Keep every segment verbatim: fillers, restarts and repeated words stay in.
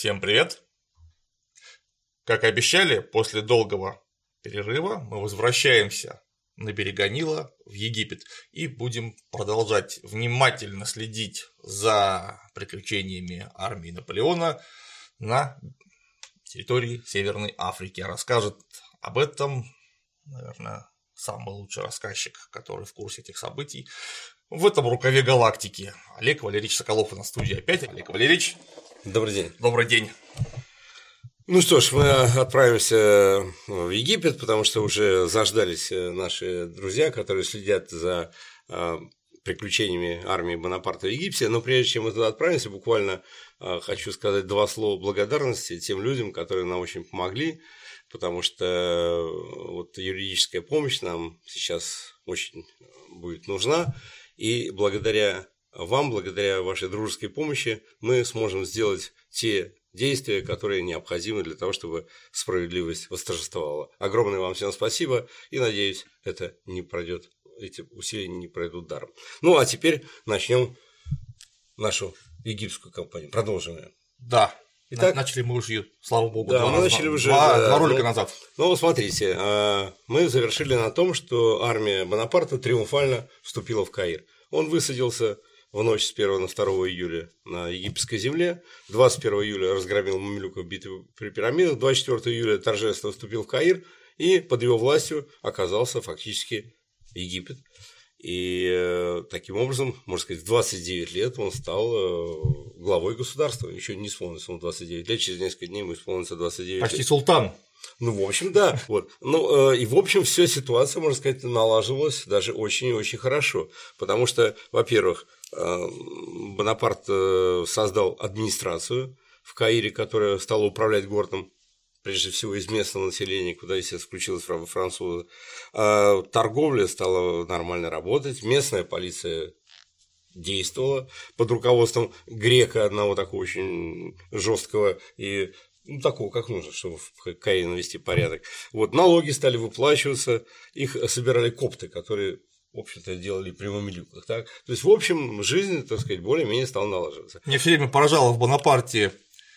Всем привет! Как и обещали, после долгого перерыва мы возвращаемся на берега Нила в Египет и будем продолжать внимательно следить за приключениями армии Наполеона на территории Северной Африки. Расскажет об этом, наверное, самый лучший рассказчик, который в курсе этих событий в этом рукаве галактики. Олег Валерьевич Соколов на студии опять. Олег Валерьевич. Добрый день. Добрый день. Ну что ж, мы отправимся в Египет, потому что уже заждались наши друзья, которые следят за приключениями армии Бонапарта в Египте. Но прежде чем мы туда отправимся, буквально хочу сказать два слова благодарности тем людям, которые нам очень помогли, потому что вот юридическая помощь нам сейчас очень будет нужна, и благодаря вам, благодаря вашей дружеской помощи, мы сможем сделать те действия, которые необходимы для того, чтобы справедливость восторжествовала. Огромное вам всем спасибо, и надеюсь, это не пройдет, эти усилия не пройдут даром. Ну а теперь начнем нашу египетскую кампанию, продолжим ее. Да. Итак, начали мы уже, слава богу, да, два, мы раз, начали уже, два, да, два ролика ну, назад. Ну, смотрите, мы завершили на том, что армия Бонапарта триумфально вступила в Каир. Он высадился в ночь с первого на второе июля на египетской земле, двадцать первого июля разгромил мамлюков в битве при пирамидах, двадцать четвёртого июля торжественно вступил в Каир, и под его властью оказался фактически Египет. И э, таким образом, можно сказать, в двадцать девять лет он стал э, главой государства. Еще не исполнилось ему двадцать девять лет, через несколько дней ему исполнится двадцать девять Почти лет. султан. Ну, в общем, да. Вот. Ну, э, и, в общем, вся ситуация, можно сказать, налаживалась даже очень и очень хорошо. Потому что, во-первых, э, Бонапарт э, создал администрацию в Каире, которая стала управлять городом, прежде всего из местного населения, куда, естественно, включилась французы. А торговля стала нормально работать, местная полиция действовала под руководством грека, одного такого очень жесткого и ну, такого, как нужно, чтобы в Каире навести порядок. Вот, налоги стали выплачиваться, их собирали копты, которые, в общем-то, делали при мамлюках. Так? То есть, в общем, жизнь, так сказать, более-менее стала налаживаться. Меня все время поражало в Бонапарте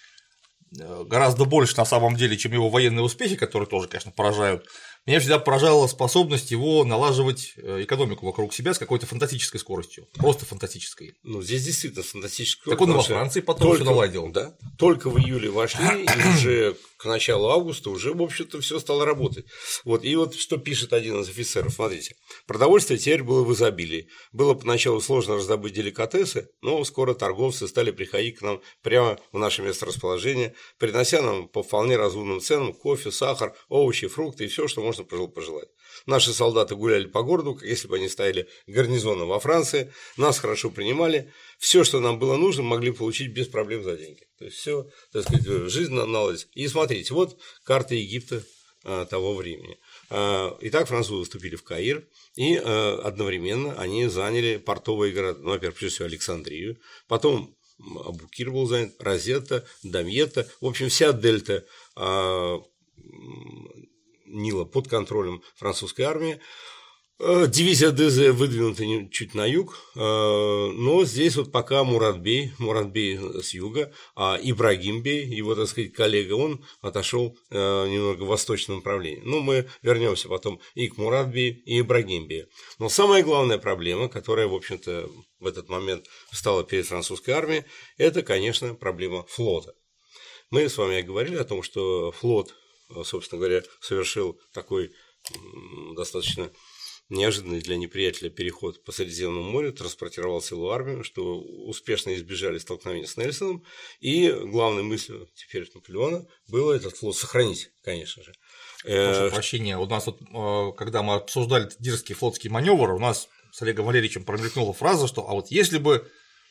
гораздо больше на самом деле, чем его военные успехи, которые тоже, конечно, поражают. Меня всегда поражала способность его налаживать экономику вокруг себя с какой-то фантастической скоростью. Просто фантастической. Ну, здесь действительно фантастическая. Так он и во Франции потом все наладил. Да, только в июле вошли, и уже к началу августа уже, в общем-то, все стало работать. Вот, и вот что пишет один из офицеров, смотрите. Продовольствие теперь было в изобилии. Было поначалу сложно раздобыть деликатесы, но скоро торговцы стали приходить к нам прямо в наше месторасположение, принося нам по вполне разумным ценам кофе, сахар, овощи, фрукты и все, что можно пожелать. Наши солдаты гуляли по городу, как если бы они стояли гарнизоном во Франции, нас хорошо принимали, все, что нам было нужно, могли получить без проблем за деньги. То есть все, так сказать, жизнь наладилась. И смотрите, вот карта Египта а, того времени. А, итак, французы вступили в Каир, и а, одновременно они заняли портовые города, ну, во-первых, прежде всего Александрию, потом Абукир был занят, Розетта, Дамьетта, в общем, вся дельта а, Нила под контролем французской армии. Дивизия ДЗ выдвинута чуть на юг, но здесь вот пока Муратбей, Муратбей с юга, а Ибрагимбей, его, так сказать, коллега, он отошел немного в восточном направлении. Ну, мы вернемся потом и к Муратбею, и Ибрагимбею. Но самая главная проблема, которая, в общем-то, в этот момент встала перед французской армией, это, конечно, проблема флота. Мы с вами говорили о том, что флот, собственно говоря, совершил такой достаточно неожиданный для неприятеля переход по Средиземному морю, транспортировал целую армию, что успешно избежали столкновения с Нельсоном, и главной мыслью теперь Наполеона было этот флот сохранить, конечно же. Прошу прощения, у нас вот, когда мы обсуждали этот дерзкий флотский маневр, у нас с Олегом Валерьевичем промелькнула фраза, что а вот если бы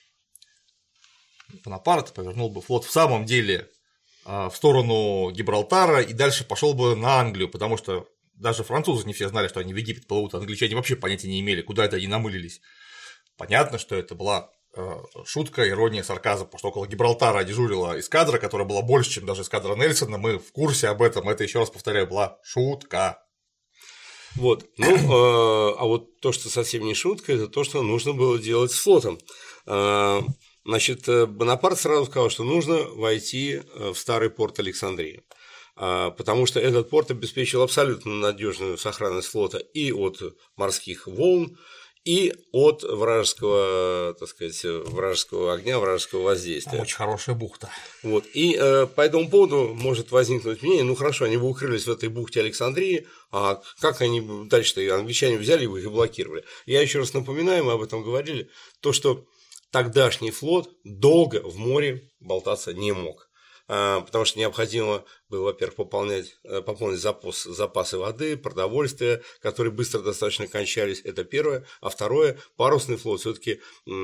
Бонапарт повернул бы флот в самом деле в сторону Гибралтара и дальше пошел бы на Англию, потому что даже французы не все знали, что они в Египет плывут, англичане вообще понятия не имели, куда это они намылились. Понятно, что это была э, шутка, ирония, сарказм, потому что около Гибралтара дежурила эскадра, которая была больше, чем даже эскадра Нельсона, мы в курсе об этом, это, еще раз повторяю, была шутка. Вот, ну, э, а вот то, что совсем не шутка, это то, что нужно было делать с флотом. Э, значит, Бонапарт сразу сказал, что нужно войти в старый порт Александрии, потому что этот порт обеспечил абсолютно надежную сохранность флота и от морских волн, и от вражеского, так сказать, вражеского огня, вражеского воздействия. Очень хорошая бухта. Вот. И э, по этому поводу может возникнуть мнение, ну хорошо, они бы укрылись в этой бухте Александрии, а как они дальше-то, англичане взяли бы их и блокировали. Я еще раз напоминаю, мы об этом говорили, то, что тогдашний флот долго в море болтаться не мог. Потому что необходимо было, во-первых, пополнять, пополнить запас, запасы воды, продовольствия, которые быстро достаточно кончались, это первое. А второе, парусный флот все-таки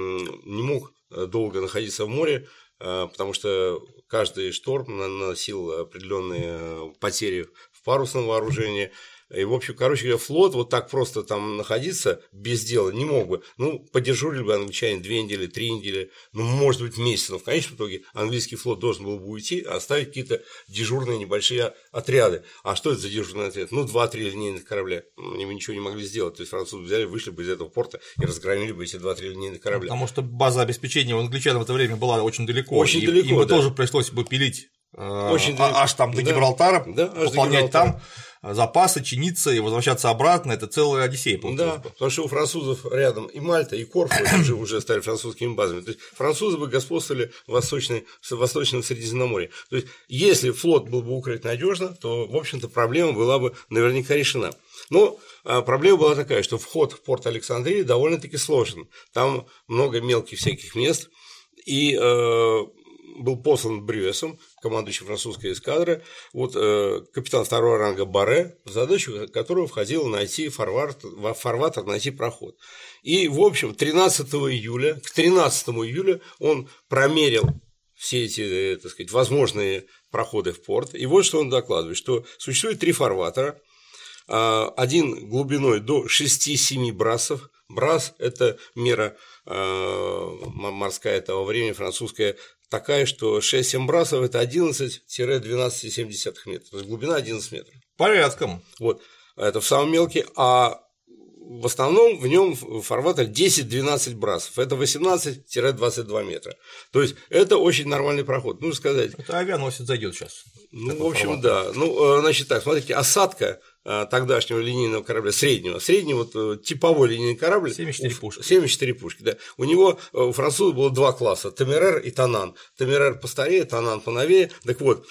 не мог долго находиться в море, потому что каждый шторм наносил определенные потери в парусном вооружении. И, в общем, короче говоря, флот вот так просто там находиться без дела не мог бы. Ну, подежурили бы англичане две недели, три недели, ну, может быть, месяц, но в конечном итоге английский флот должен был бы уйти, а оставить какие-то дежурные небольшие отряды. А что это за дежурный отряд? Ну, два-три линейных корабля. Они бы ничего не могли сделать. То есть французы взяли, вышли бы из этого порта и разгромили бы эти два-три линейных корабля. Потому что база обеспечения у англичан в это время была очень далеко. Очень и, далеко, им бы да. тоже пришлось бы пилить Очень а, аж там до да. Гибралтара, да, пополнять там запасы, чиниться и возвращаться обратно, это целая одиссея получилась. Да, потому что у французов рядом и Мальта, и Корфу уже, уже стали французскими базами. То есть французы бы господствовали в, восточной, в Восточном Средиземноморье. То есть если флот был бы укрыт надежно, то, в общем-то, проблема была бы наверняка решена. Но проблема была такая, что вход в порт Александрии довольно-таки сложен. Там много мелких всяких мест, и э, был послан Брюэсом, командующий французской эскадры, вот э, капитан второго ранга Барре, в задачу которого входило найти фарватер, фарватер, найти проход. И, в общем, тринадцатого июля, к тринадцатому июля он промерил все эти, так сказать, возможные проходы в порт. И вот что он докладывает, что существует три фарватера, один глубиной до шести-семи брасов. Брас – это мера э, морская того времени, французская, такая, что шесть-семь брасов – это одиннадцать-двенадцать целых семь десятых метров, то есть глубина одиннадцать метров. Порядком. Вот, это в самом мелкий, а в основном в нем фарватер десять-двенадцать брасов, это восемнадцать-двадцать два метра. То есть это очень нормальный проход. Нужно сказать. Это авианосец зайдет сейчас. Ну, в общем, фарватер. Да. Ну, значит так, смотрите, осадка тогдашнего линейного корабля, среднего, средний вот типовой линейный корабль. семьдесят четыре пушки. семьдесят четыре пушки, да. У него, у французов было два класса, Темерер и Танан. Темерер постарее, Танан поновее. Так вот,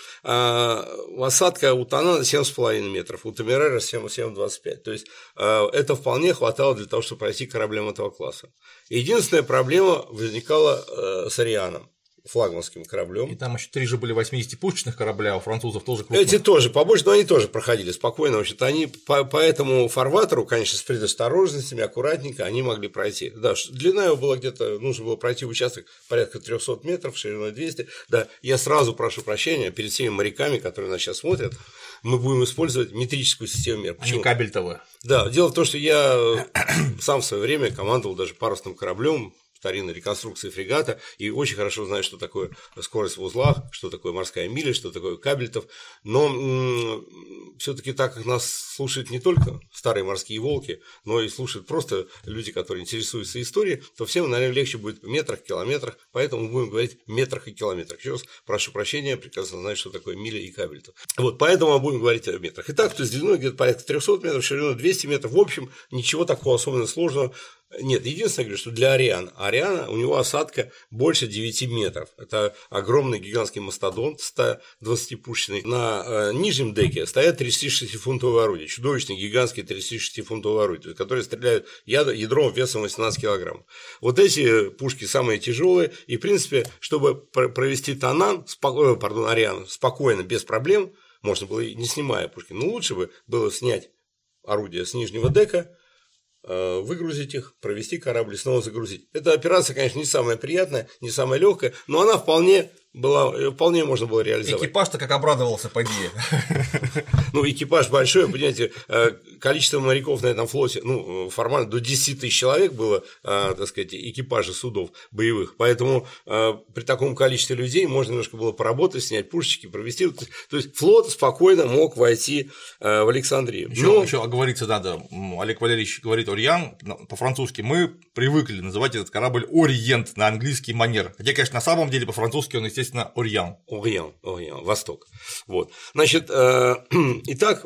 осадка у Танана семь с половиной метров, у Темерера семь двадцать пять. То есть это вполне хватало для того, чтобы пройти кораблям этого класса. Единственная проблема возникала с Арианом, флагманским кораблем. И там еще три же были восьмидесятипушечных корабля, у французов тоже крупных. Эти тоже побольше, но они тоже проходили спокойно. В общем-то, они по, по этому фарватеру, конечно, с предосторожностями, аккуратненько они могли пройти. Да, длина его была где-то, нужно было пройти участок порядка трёхсот метров, шириной двести. Да, я сразу прошу прощения перед всеми моряками, которые нас сейчас смотрят, мы будем использовать метрическую систему мер. Почему? А не кабель-ТВ. Да, дело в том, что я сам в свое время командовал даже парусным кораблем, старинной реконструкции фрегата, и очень хорошо знаю, что такое скорость в узлах, что такое морская миля, что такое кабельтов, но м- все-таки так как нас слушают не только старые морские волки, но и слушают просто люди, которые интересуются историей, то всем, наверное, легче будет в метрах, километрах, поэтому мы будем говорить в метрах и километрах. Еще раз прошу прощения, прекрасно знаю, что такое миля и кабельтов. Вот, поэтому мы будем говорить о метрах. Итак, то есть длиной где-то порядка трёхсот метров, шириной двести метров, в общем, ничего такого особенно сложного. Нет, единственное, говорю, что для Ариана, Ариана, у него осадка больше девяти метров. Это огромный гигантский мастодонт сто двадцатипушечный. На э, нижнем деке стоят тридцатишестифунтовые орудия, чудовищные гигантские тридцатишестифунтовые орудия, которые стреляют ядром весом восемнадцать килограммов. Вот эти пушки самые тяжелые, и, в принципе, чтобы провести Танан, споко... пардон, Ариану спокойно, без проблем, можно было и не снимая пушки, но лучше бы было снять орудия с нижнего дека, выгрузить их, провести корабль и снова загрузить. Эта операция, конечно, не самая приятная, не самая легкая, но она вполне была, вполне можно было реализовать. Экипаж-то как обрадовался, поди. Ну, экипаж большой, понимаете, количество моряков на этом флоте, ну, формально до десять тысяч человек было, так сказать, экипажей судов боевых, поэтому при таком количестве людей можно немножко было поработать, снять пушечки, провести, то есть флот спокойно мог войти в Александрию. Еще, Но... еще оговориться надо, Олег Валерьевич говорит «Ориан», по-французски мы привыкли называть этот корабль «Ориент» на английский манер, хотя, конечно, на самом деле по-французски он, естественно, «Ориан». Ориан, Ориан, Восток. Вот. Значит, э, итак,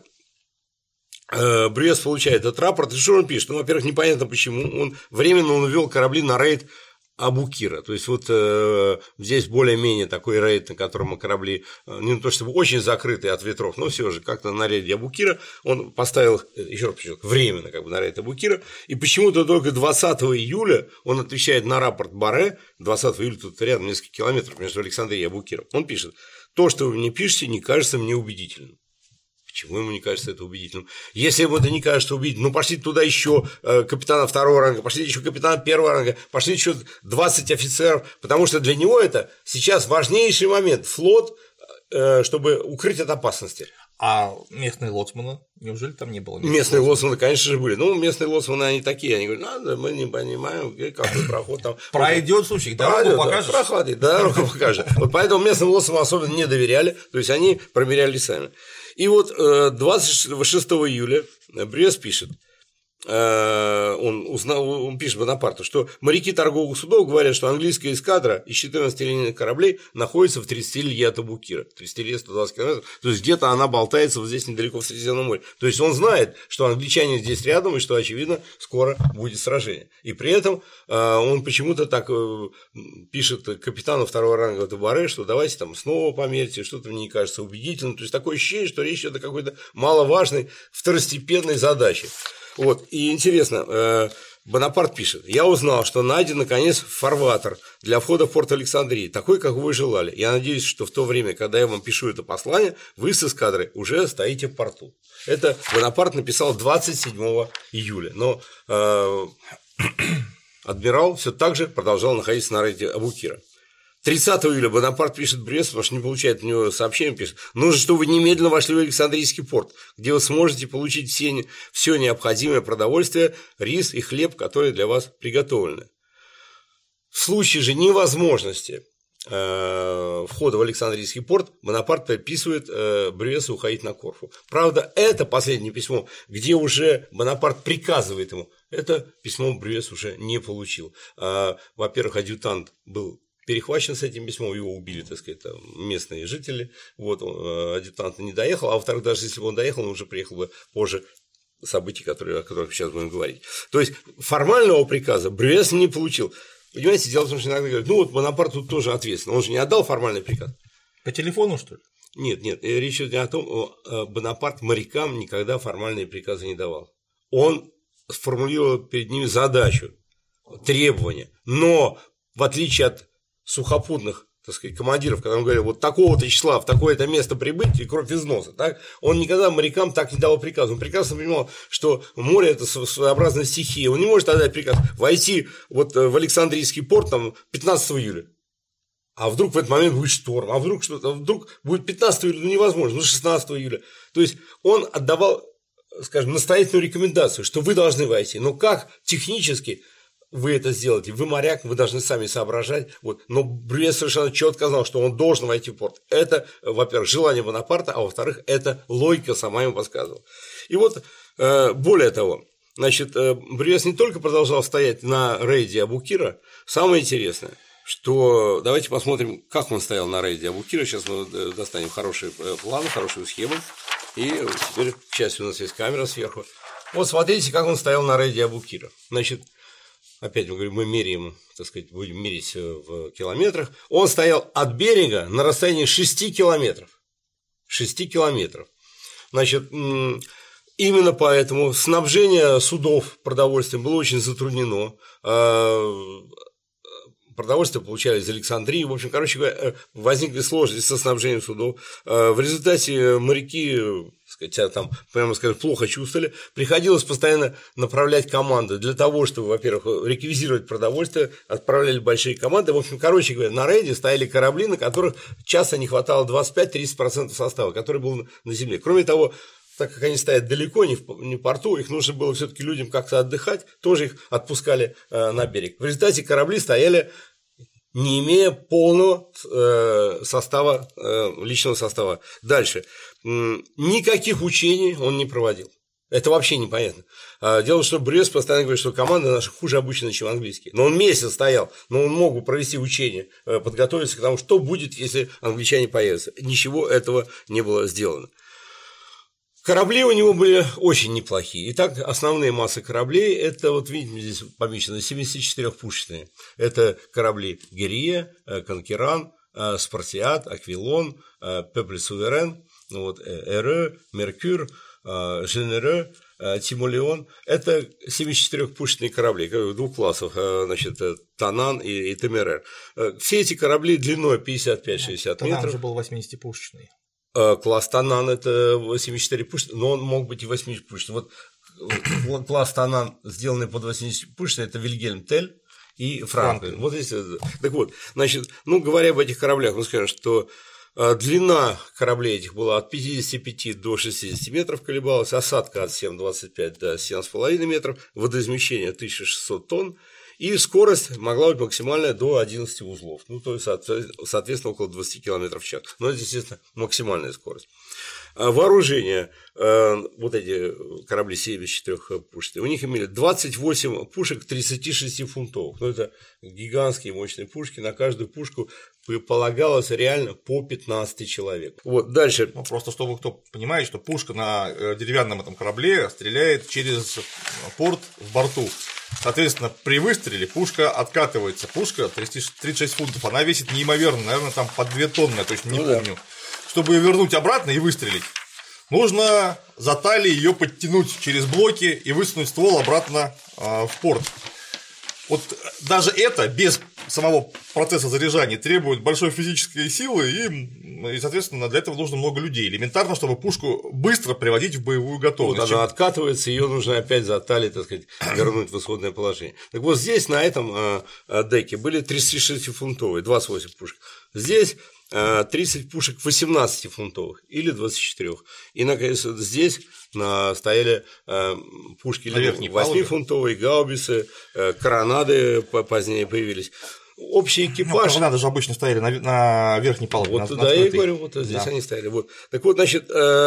э, Брюс получает этот рапорт, и что он пишет? Ну, во-первых, непонятно почему, он временно он ввел корабли на рейд Абукира, то есть вот э, здесь более-менее такой рейд, на котором корабли э, не то чтобы очень закрытые от ветров, но все же как-то на рейде Абукира он поставил, еще раз подчеркну, временно как бы на рейд Абукира, и почему-то только двадцатого июля он отвечает на рапорт Барре, двадцатого июля тут рядом несколько километров между Александрией и Абукиром, он пишет: то, что вы мне пишете, не кажется мне убедительным. Почему ему не кажется это убедительным? Если ему это не кажется убедительным, ну пошлите туда еще капитана второго ранга, пошлите еще капитана первого ранга, пошлите еще двадцать офицеров, потому что для него это сейчас важнейший момент. Флот, чтобы укрыть от опасности. А местные лоцманы, неужели там не было? Местные лоцманы, конечно же, были. Ну, местные лоцманы, они такие, они говорят: надо, мы не понимаем, какой проход там. Пройдет, слушай, дорогу покажешь. Проходит, дорогу покажет. Вот поэтому местным лоцманам особенно не доверяли, то есть они проверяли сами. И вот двадцать шестого июля Брюс пишет, он, узнал, он пишет Бонапарту, что моряки торговых судов говорят, что английская эскадра из четырнадцати линейных кораблей находится в тридцати лье от Абукира, тридцать лье сто двадцать километров, то есть где-то она болтается вот здесь недалеко в Средиземном море. То есть он знает, что англичане здесь рядом и что, очевидно, скоро будет сражение. И при этом он почему-то так пишет капитану второго ранга Барре, что давайте там снова померьте, что-то мне не кажется убедительным. То есть такое ощущение, что речь идет о какой-то маловажной второстепенной задаче. Вот, и интересно, Бонапарт пишет: я узнал, что найден, наконец, фарватер для входа в порт Александрии, такой, как вы желали. Я надеюсь, что в то время, когда я вам пишу это послание, вы с эскадрой уже стоите в порту. Это Бонапарт написал двадцать седьмого июля, но э, адмирал все так же продолжал находиться на рейде Абукира. тридцатого июля Бонапарт пишет Брюсу, потому что не получает от него сообщение, пишет: нужно, чтобы вы немедленно вошли в Александрийский порт, где вы сможете получить все, все необходимое продовольствие, рис и хлеб, которые для вас приготовлены. В случае же невозможности э, входа в Александрийский порт Бонапарт предписывает э, Брюсу уходить на Корфу. Правда, это последнее письмо, где уже Бонапарт приказывает ему, это письмо Брюс уже не получил. Э, во-первых, адъютант был перехвачен с этим письмом, его убили, так сказать, там, местные жители, вот, адъютант не доехал, а во-вторых, даже если бы он доехал, он уже приехал бы позже событий, которые, о которых сейчас будем говорить. То есть формального приказа Брюс не получил. Понимаете, дело в том, что иногда говорят: ну вот Бонапарт тут тоже ответственен, он же не отдал формальный приказ. По телефону, что ли? Нет, нет, речь идет не о том, Бонапарт морякам никогда формальные приказы не давал. Он сформулировал перед ними задачу, требования, но в отличие от сухопутных, так сказать, командиров, когда он говорил: вот такого-то числа в такое-то место прибыть и кровь из носа, так, он никогда морякам так не давал приказ. Он прекрасно понимал, что море – это своеобразная стихия, он не может отдать приказ войти вот в Александрийский порт там пятнадцатого июля. А вдруг в этот момент будет шторм, а вдруг что-то, а вдруг будет пятнадцатого июля, ну невозможно, ну шестнадцатого июля. То есть он отдавал, скажем, настоятельную рекомендацию, что вы должны войти, но как технически вы это сделаете, вы моряк, вы должны сами соображать. Вот. Но Брюс совершенно четко знал, что он должен войти в порт. Это, во-первых, желание Бонапарта, а во-вторых, это логика сама ему подсказывала. И вот, более того, значит, Брюс не только продолжал стоять на рейде Абукира, самое интересное, что давайте посмотрим, как он стоял на рейде Абукира. Сейчас мы достанем хороший план, хорошую схему. И теперь, к счастью, у нас есть камера сверху. Вот смотрите, как он стоял на рейде Абукира. Значит, опять мы говорим, мы меряем, так сказать, будем мерить в километрах. Он стоял от берега на расстоянии шести километров. шести километров. Значит, именно поэтому снабжение судов продовольствием было очень затруднено. Продовольствие получали из Александрии. В общем, короче говоря, возникли сложности со снабжением судов. В результате моряки, так себя там, прямо скажем, плохо чувствовали, приходилось постоянно направлять команды для того, чтобы, во-первых, реквизировать продовольствие, отправляли большие команды. В общем, короче говоря, на рейде стояли корабли, на которых часто не хватало двадцать пять - тридцать процентов состава, который был на земле. Кроме того, так как они стоят далеко, не в, не в порту, их нужно было все-таки людям как-то отдыхать, тоже их отпускали э, на берег. В результате корабли стояли, не имея полного э, состава, э, личного состава. Дальше. Никаких учений он не проводил. Это вообще непонятно. Дело в том, что Брест постоянно говорит, что команда наша хуже обучена, чем английские. Но он месяц стоял, но он мог бы провести учения, подготовиться к тому, что будет, если англичане появятся. Ничего этого не было сделано. Корабли у него были очень неплохие. Итак, основные массы кораблей – это, вот видите, здесь помечено, семидесятичетырёхпушечные. Это корабли Герия, Конкеран, Спартиат, Аквилон, Пепль Суверен, вот, Эре, Меркюр, Женере, Тимолеон. Это семидесятичетырёхпушечные корабли двух классов, значит, Танан и, и Темерер. Все эти корабли длиной пятьдесят пять - шестьдесят метров. Танан же был восьмидесятипушечный. Класс Танан – это семьдесят четыре пушечный, но он мог быть и восьмидесятипушечный. Вот класс Танан, сделанный под восьмидесятипушечный, это Вильгельм Тель и Франклин. Вот здесь. Так вот, значит, ну, говоря об этих кораблях, мы скажем, что длина кораблей этих была от пятидесяти пяти до шестидесяти метров колебалась, осадка от семь - двадцать пять до семь с половиной метров, водоизмещение тысяча шестьсот тонн, и скорость могла быть максимальная до одиннадцати узлов, ну, то есть, соответственно, около двадцати километров в час. Но это, естественно, максимальная скорость. Вооружение, вот эти корабли семидесятичетырёхпушечные, у них имели двадцать восемь пушек тридцатишестифунтовых. Ну, это гигантские мощные пушки, на каждую пушку полагалось реально по пятнадцать человек. Вот, дальше. Ну, просто чтобы кто понимает, что пушка на деревянном этом корабле стреляет через порт в борту. Соответственно, при выстреле пушка откатывается. Пушка тридцать шесть фунтов, она весит неимоверно, наверное, там по две тонны, я точно не ну, помню. Да. Чтобы ее вернуть обратно и выстрелить, нужно за талией ее подтянуть через блоки и высунуть ствол обратно э, в порт. Вот даже это без самого процесса заряжания требует большой физической силы, и, и, соответственно, для этого нужно много людей. Элементарно, чтобы пушку быстро приводить в боевую готовность. Вот она откатывается, ее нужно опять за талией, так сказать, вернуть в исходное положение. Так вот, здесь на этом э, деке были тридцатишестифунтовые, двадцать восемь пушек. Здесь тридцать пушек восемнадцатифунтовых или двадцать четыре. И, наконец, здесь стояли пушки восьмифунтовые, гаубицы, коронады позднее появились. Общий экипаж. Ну, коронады же обычно стояли на, на верхней палубе. Вот туда я и говорю, вот здесь да. они стояли. Вот. Так вот, значит,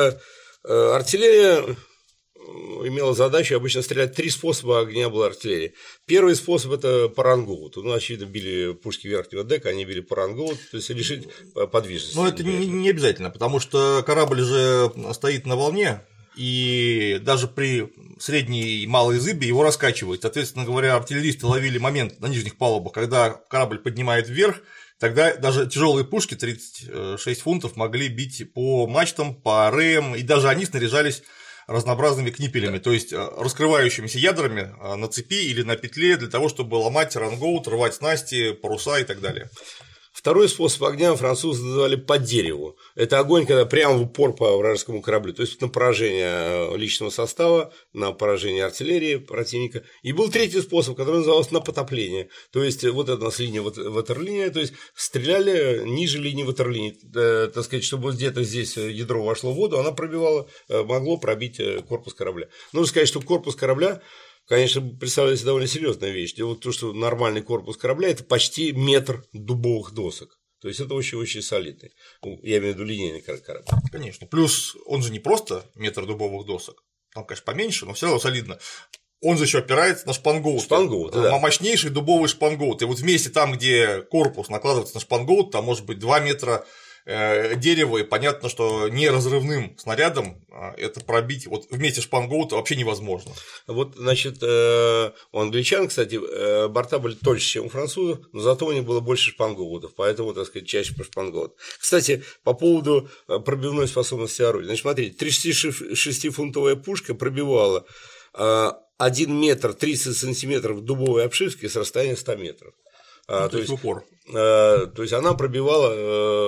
артиллерия имела задачу обычно стрелять. Три способа огня была артиллерии. Первый способ – это парангоут. Ну, очевидно, били пушки верхнего дека, они били парангоут, то есть лишить подвижности. Но это не, не обязательно, потому что корабль же стоит на волне, и даже при средней и малой зыбе его раскачивает. Соответственно говоря, артиллеристы ловили момент на нижних палубах, когда корабль поднимает вверх. Тогда даже тяжелые пушки тридцать шесть фунтов могли бить по мачтам, по реям, и даже они снаряжались разнообразными книпелями, то есть раскрывающимися ядрами на цепи или на петле для того, чтобы ломать рангоут, рвать снасти, паруса и так далее. Второй способ огня французы называли по дереву. Это огонь, когда прямо в упор по вражескому кораблю, то есть на поражение личного состава, на поражение артиллерии противника. И был третий способ, который назывался на потопление. То есть вот эта у нас линия ватерлиния, то есть стреляли ниже линии ватерлинии, э, так сказать, чтобы где-то здесь ядро вошло в воду, она пробивала, могло пробить корпус корабля. Нужно сказать, что корпус корабля, конечно, представляется довольно серьезная вещь. Дело в том, что нормальный корпус корабля – это почти метр дубовых досок. То есть это очень-очень солидный. Я имею в виду линейный корабль. Конечно. Плюс он же не просто метр дубовых досок. Там, конечно, поменьше, но все равно солидно. Он же еще опирается на шпангоут. Шпангоут, да. Мощнейший дубовый шпангоут. И вот вместе там, где корпус накладывается на шпангоут, там может быть два метра дерево, и понятно, что неразрывным снарядом это пробить вот вместе шпангоута вообще невозможно. Вот, значит, у англичан, кстати, борта были тоньше, чем у французов, но зато у них было больше шпангоутов, поэтому, так сказать, чаще про шпангоут. Кстати, по поводу пробивной способности орудия. Значит, смотрите, тридцатишестифунтовая пушка пробивала один метр тридцать сантиметров дубовой обшивки с расстояния ста метров. Ну, то, то есть в упор. То есть она пробивала вот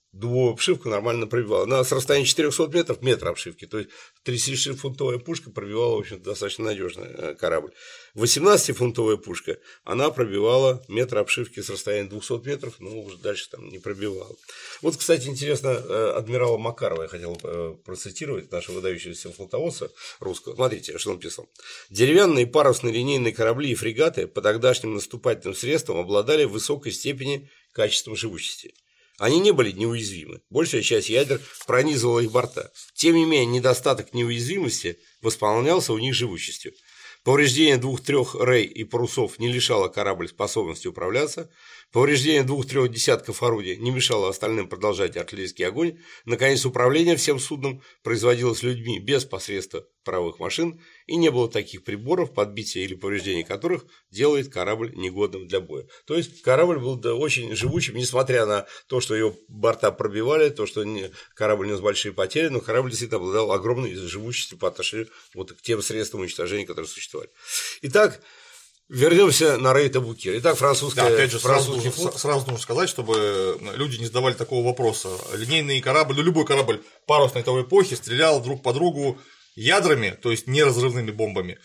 дубовую обшивку нормально пробивала. Она с расстояния четырехсот метров метр обшивки, то есть тридцатишестифунтовая пушка пробивала, в общем-то, достаточно надежный корабль. восемнадцатифунтовая пушка, она пробивала метр обшивки с расстояния двухсот метров, но уже дальше там не пробивала. Вот, кстати, интересно, адмирала Макарова я хотел процитировать, нашего выдающегося флотоводца русского. Смотрите, что он писал. Деревянные парусные линейные корабли и фрегаты по тогдашним наступательным средствам обладали в высокой степени качеством живучести. Они не были неуязвимы, большая часть ядер пронизывала их борта. Тем не менее, недостаток неуязвимости восполнялся у них живучестью. Повреждение двух-трех рей и парусов не лишало корабль способности управляться, повреждение двух-трех десятков орудий не мешало остальным продолжать артиллерийский огонь, наконец, управление всем судном производилось людьми без посредства паровых машин, и не было таких приборов, подбития или повреждения которых делает корабль негодным для боя. То есть корабль был да, очень живучим, несмотря на то, что его борта пробивали, то, что не, корабль нес большие потери, но корабль действительно обладал огромной живучестью по отношению вот к тем средствам уничтожения, которые существовали. Итак, вернемся на рейд Абукир. Итак, французская... Да, опять же, сразу, нужно, сразу нужно сказать, чтобы люди не задавали такого вопроса. Линейный корабль, ну любой корабль парусной той эпохи стрелял друг по другу ядрами, то есть неразрывными бомбами,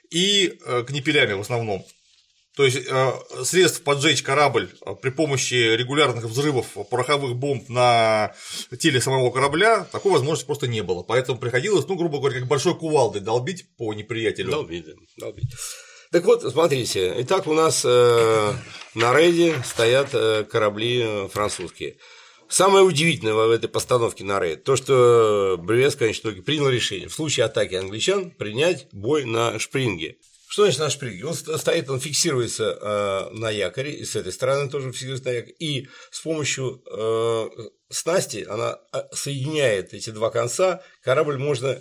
и э, книпелями в основном. То есть э, средств поджечь корабль при помощи регулярных взрывов пороховых бомб на теле самого корабля такой возможности просто не было. Поэтому приходилось, ну, грубо говоря, как большой кувалдой долбить по неприятелю. Долбить, да, долбить. Так вот, смотрите, итак, у нас э, на рейде стоят э, корабли французские. Самое удивительное в этой постановке на рейд, то, что Брюес, конечно, принял решение в случае атаки англичан принять бой на шпринге. Что значит на шпринге? Он стоит, он фиксируется э, на якоре, и с этой стороны тоже фиксируется на якоре, и с помощью э, снасти она соединяет эти два конца, корабль можно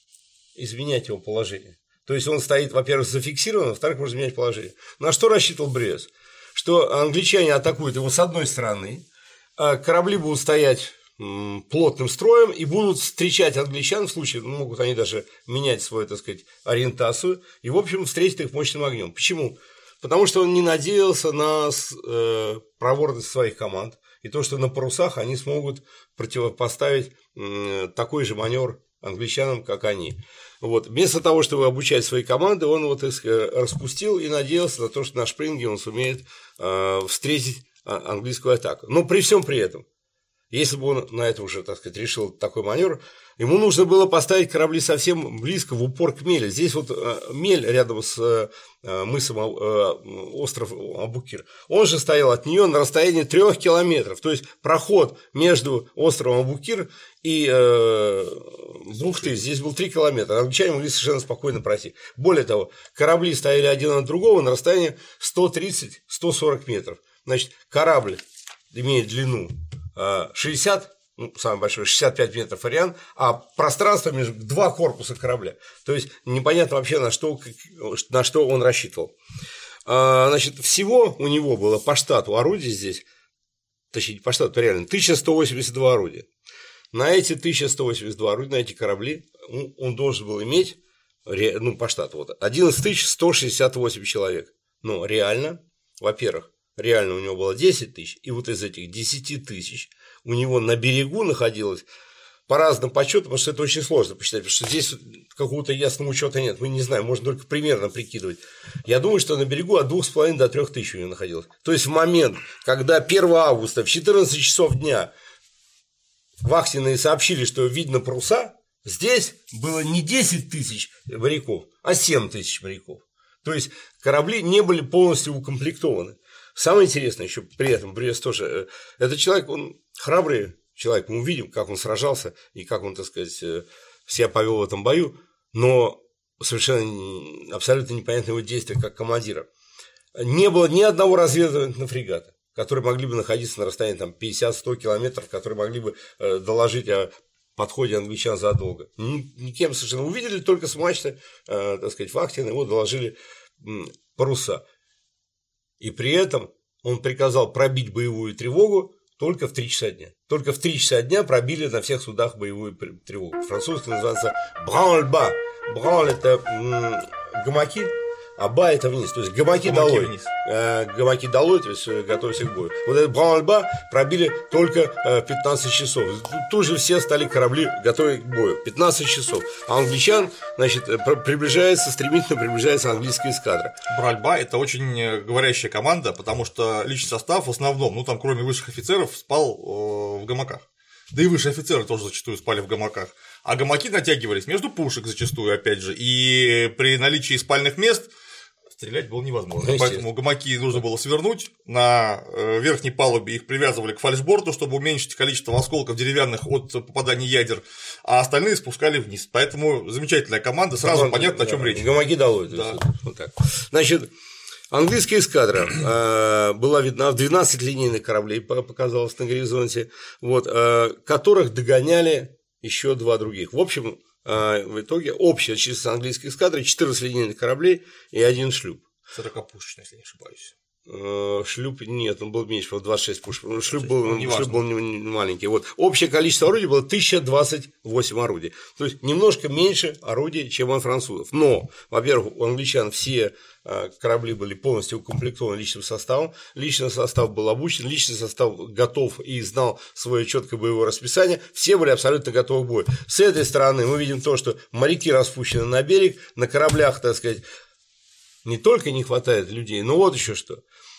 изменять его положение. То есть он стоит, во-первых, зафиксирован, во-вторых, можно менять положение. На что рассчитывал Брюес? Что англичане атакуют его с одной стороны, а корабли будут стоять плотным строем и будут встречать англичан в случае, ну, могут они даже менять свою, так сказать, ориентацию, и, в общем, встретить их мощным огнем. Почему? Потому что он не надеялся на э, проворность своих команд и то, что на парусах они смогут противопоставить э, такой же маневр англичанам, как они. Вот. Вместо того, чтобы обучать свои команды, он вот их распустил и надеялся на то, что на шпринге он сумеет э, встретить английскую атаку. Но при всем при этом, если бы он на это уже, так сказать, решил такой маневр, ему нужно было поставить корабли совсем близко в упор к мели. Здесь вот мель рядом с мысом остров Абукир. Он же стоял от нее на расстоянии трех километров. То есть проход между островом Абукир и э, бухтой здесь был три километра. Англичане могли совершенно спокойно пройти. Более того, корабли стояли один от другого на расстоянии сто тридцать - сто сорок метров. Значит, корабль имеет длину шестьдесят, ну, самый большой, шестьдесят пять метров ариан, а пространство между два корпуса корабля. То есть непонятно вообще, на что, на что он рассчитывал. Значит, всего у него было по штату орудий здесь, точнее, по штату реально, тысяча сто восемьдесят два орудия. На эти тысяча сто восемьдесят два орудия, на эти корабли, он должен был иметь, ну, по штату, вот, одиннадцать тысяч сто шестьдесят восемь человек. Но реально, во-первых, реально у него было десять тысяч, и вот из этих десяти тысяч у него на берегу находилось по разным подсчетам, потому что это очень сложно посчитать, потому что здесь какого-то ясного учета нет, мы не знаем, можно только примерно прикидывать. Я думаю, что на берегу от двух с половиной до трёх тысяч у него находилось. То есть в момент, когда первого августа в четырнадцать часов дня вахтенные сообщили, что видно паруса, здесь было не десять тысяч моряков, а семь тысяч моряков. То есть корабли не были полностью укомплектованы. Самое интересное еще при этом, Брюес тоже, этот человек, он храбрый человек, мы увидим, как он сражался и как он, так сказать, себя повел в этом бою, но совершенно абсолютно непонятно его действия как командира. Не было ни одного разведывательного фрегата, которые могли бы находиться на расстоянии там, пятьдесят - сто километров, которые могли бы доложить о подходе англичан задолго. Никем совершенно увидели, только с мачты, так сказать, вахтенные, его доложили паруса. И при этом он приказал пробить боевую тревогу только в три часа дня. Только в три часа дня пробили на всех судах боевую тревогу. Французский называется «бранль-ба». «Бранль» – это гамаки, а ба это вниз. То есть гамаки, Гамаки долой. вниз. Э, гамаки долой, то есть готовься к бою. Вот этот Бран-Альба пробили только э, пятнадцать часов. Тут же все стали корабли готовы к бою. пятнадцать часов. А англичан, значит, приближается, стремительно приближается английская эскадра. Бральба – это очень говорящая команда, потому что личный состав в основном, ну там кроме высших офицеров, спал э, в гамаках. Да и высшие офицеры тоже зачастую спали в гамаках. А гамаки натягивались между пушек зачастую, опять же. И при наличии спальных мест стрелять было невозможно. Поэтому гамаки нужно было свернуть. На верхней палубе их привязывали к фальшборту, чтобы уменьшить количество осколков деревянных от попадания ядер, а остальные спускали вниз. Поэтому замечательная команда, сразу команда, понятно, да, о чем речь. Гамаки долой. Да. Вот так. Значит, английская эскадра э, была видна в двенадцать линейных кораблей, показалось на горизонте, вот, э, которых догоняли еще два других. В общем, э, в итоге общая численность английской эскадры четырнадцать линейных кораблей и один шлюп. сорокапушечный, если не ошибаюсь. Шлюп нет, он был меньше, двадцать шесть пушек. Шлюп был, ну, шлюп был маленький. Вот. Общее количество орудий было тысяча двадцать восемь орудий. То есть немножко меньше орудий, чем у французов. Но, во-первых, у англичан все корабли были полностью укомплектованы личным составом. Личный состав был обучен, личный состав готов и знал свое четкое боевое расписание. Все были абсолютно готовы к бою. С этой стороны мы видим то, что моряки распущены на берег, на кораблях, так сказать, не только не хватает людей, но вот еще что.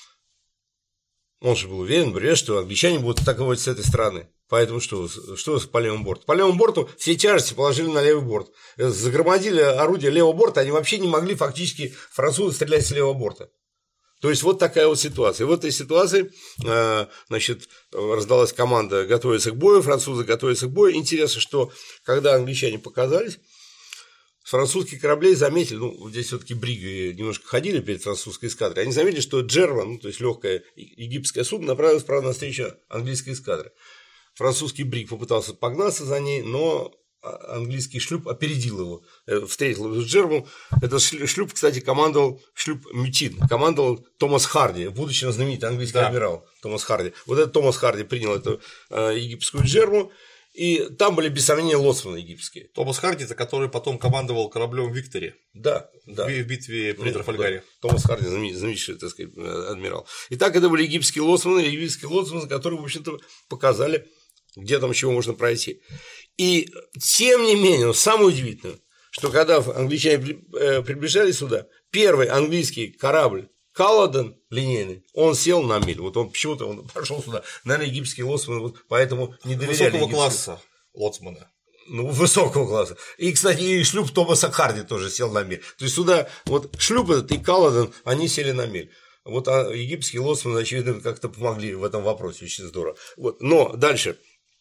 Он же был уверен, например, что англичане будут атаковать с этой стороны. Поэтому что, что по левому борту? По левому борту все тяжести положили на левый борт. Загромодили орудия левого борта, они вообще не могли фактически французы стрелять с левого борта. То есть вот такая вот ситуация. В этой ситуации, значит, раздалась команда готовиться к бою, французы готовятся к бою. Интересно, что когда англичане показались, с французских кораблей заметили, ну, здесь все-таки бриги немножко ходили перед французской эскадрой, они заметили, что Джерва, ну, то есть легкое египетское судно, направилось, правда, навстречу английской эскадре. Французский бриг попытался погнаться за ней, но английский шлюп опередил его, встретил его с Джервом. Этот шлюп, кстати, командовал, шлюп Мютин, командовал Томас Харди, будучи знаменитый английский да. адмирал Томас Харди. Вот этот Томас Харди принял эту э, египетскую Джерву. И там были, без сомнения, лоцманы египетские. Томас Харди, это который потом командовал кораблем Виктори. Да, да. В битве при Трафальгаре. Да. Томас Харди, знаменитый, так сказать, адмирал. Итак, это были египетские лоцманы, египетские лоцманы, которые, в общем-то, показали, где там чего можно пройти. И, тем не менее, самое удивительное, что когда англичане приближались сюда, первый английский корабль Каладен линейный, он сел на миль. Вот он почему-то он пошел сюда. Наверное, египетские лоцманы вот поэтому не доверяли. Высокого класса лоцмана. Ну, высокого класса. И, кстати, и шлюп Томаса Харди тоже сел на миль. То есть сюда вот шлюп этот и Каладен, они сели на миль. Вот а египетские лоцманы, очевидно, как-то помогли в этом вопросе. Очень здорово. Вот. Но дальше.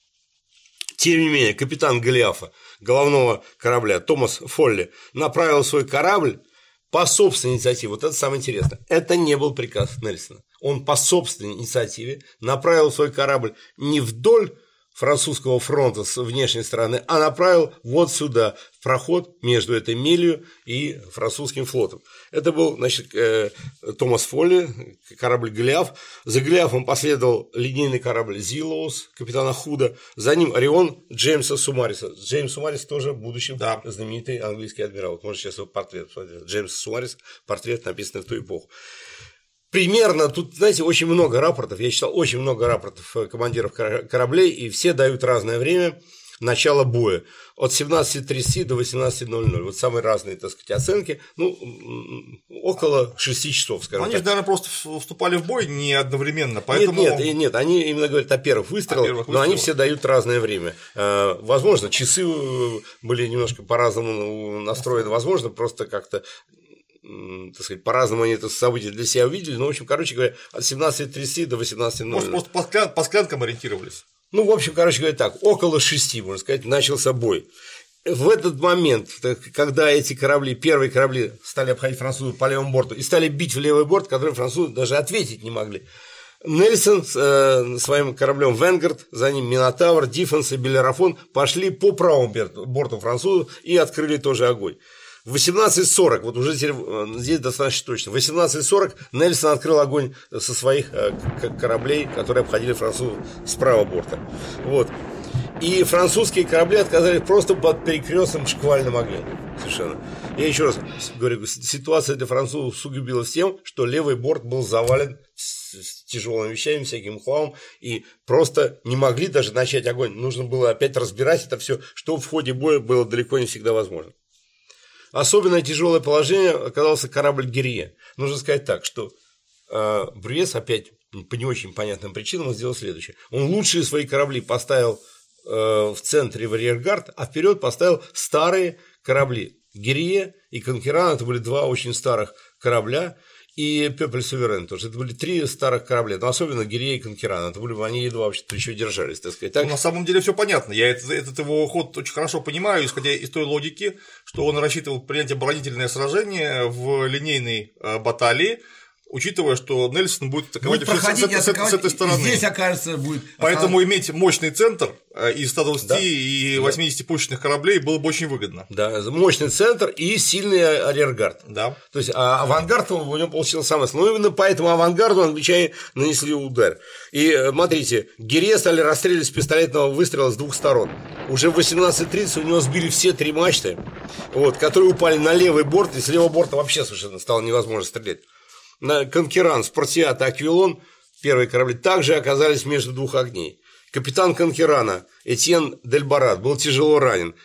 Тем не менее, капитан Голиафа, головного корабля, Томас Фолли, направил свой корабль по собственной инициативе, вот это самое интересное, это не был приказ Нельсона. Он по собственной инициативе направил свой корабль не вдоль французского фронта с внешней стороны, а направил вот сюда, в проход между этой милью и французским флотом. Это был, значит, э, Томас Фолли, корабль Голиаф. За Голиафом последовал линейный корабль Зилоус, капитана Худа. За ним Орион Джеймса Сумариса. Джеймс Сумарис тоже в будущем да. знаменитый английский адмирал. Вот можно сейчас его портрет посмотреть. Джеймс Сумарис, портрет, написанный в ту эпоху. Примерно, тут, знаете, очень много рапортов, я читал очень много рапортов командиров кораблей, и все дают разное время начала боя, от семнадцати тридцати до восемнадцати ноль-ноль, вот самые разные, так сказать, оценки, ну, около шести часов, скажем они так. Они же, наверное, просто вступали в бой не одновременно, поэтому… Нет, нет, нет, они именно говорят о первых выстрелах, о первых но выстрелах. Они все дают разное время. Возможно, часы были немножко по-разному настроены, возможно, просто как-то… так сказать, по-разному они это событие для себя увидели, но, в общем, короче говоря, от семнадцати тридцати до восемнадцати ноль-ноль. Может, просто по, склян, по склянкам ориентировались? Ну, в общем, короче говоря, так, около шести, можно сказать, начался бой. В этот момент, когда эти корабли, первые корабли стали обходить французов по левому борту и стали бить в левый борт, который французы даже ответить не могли, Нельсон с э, своим кораблем Венгард, за ним Минотавр, Диффенс и Белерафон пошли по правому борту французов и открыли тоже огонь. В восемнадцать сорок, вот уже здесь достаточно точно, в восемнадцать сорок Нельсон открыл огонь со своих кораблей, которые обходили французов с правого борта. Вот. И французские корабли отказались просто под перекрестным шквальным огнем. Совершенно. Я еще раз говорю, ситуация для французов усугубилась тем, что левый борт был завален с тяжелыми вещами, всяким хламом, и просто не могли даже начать огонь. Нужно было опять разбирать это все, что в ходе боя было далеко не всегда возможно. Особенно тяжелое положение оказался корабль Гирье. Нужно сказать так, что э, Брюес опять по не очень понятным причинам сделал следующее. Он лучшие свои корабли поставил э, в центре в арьергард, а вперед поставил старые корабли. Гирье и Конкеран — это были два очень старых корабля, и Пёпль Суверен тоже. Это были три старых корабля, но особенно Гирье и Конкеран. Это были, они едва вообще-то еще держались, так сказать. Так... Ну, на самом деле все понятно. Я этот, этот его ход очень хорошо понимаю, исходя из той логики, что он рассчитывал принять оборонительное сражение в линейной баталии, учитывая, что Нельсон будет атаковать будет с, с, с, с этой стороны. Здесь, окажется, будет. Поэтому а... иметь мощный центр из ста двадцати да. и восьмидесяти пушечных кораблей было бы очень выгодно. Да, мощный центр и сильный арьергард. Да. То есть а авангард у него получился самый основной. Но именно поэтому авангарду англичане нанесли удар. И смотрите, Гирье стали расстреливать с пистолетного выстрела с двух сторон. Уже в восемнадцать тридцать у него сбили все три мачты, вот, которые упали на левый борт, и с левого борта вообще совершенно стало невозможно стрелять. На Конкеран, Спартиат и Аквилон, первые корабли, также оказались между двух огней. Капитан Конкерана Этьен Дель Барат был тяжело ранен.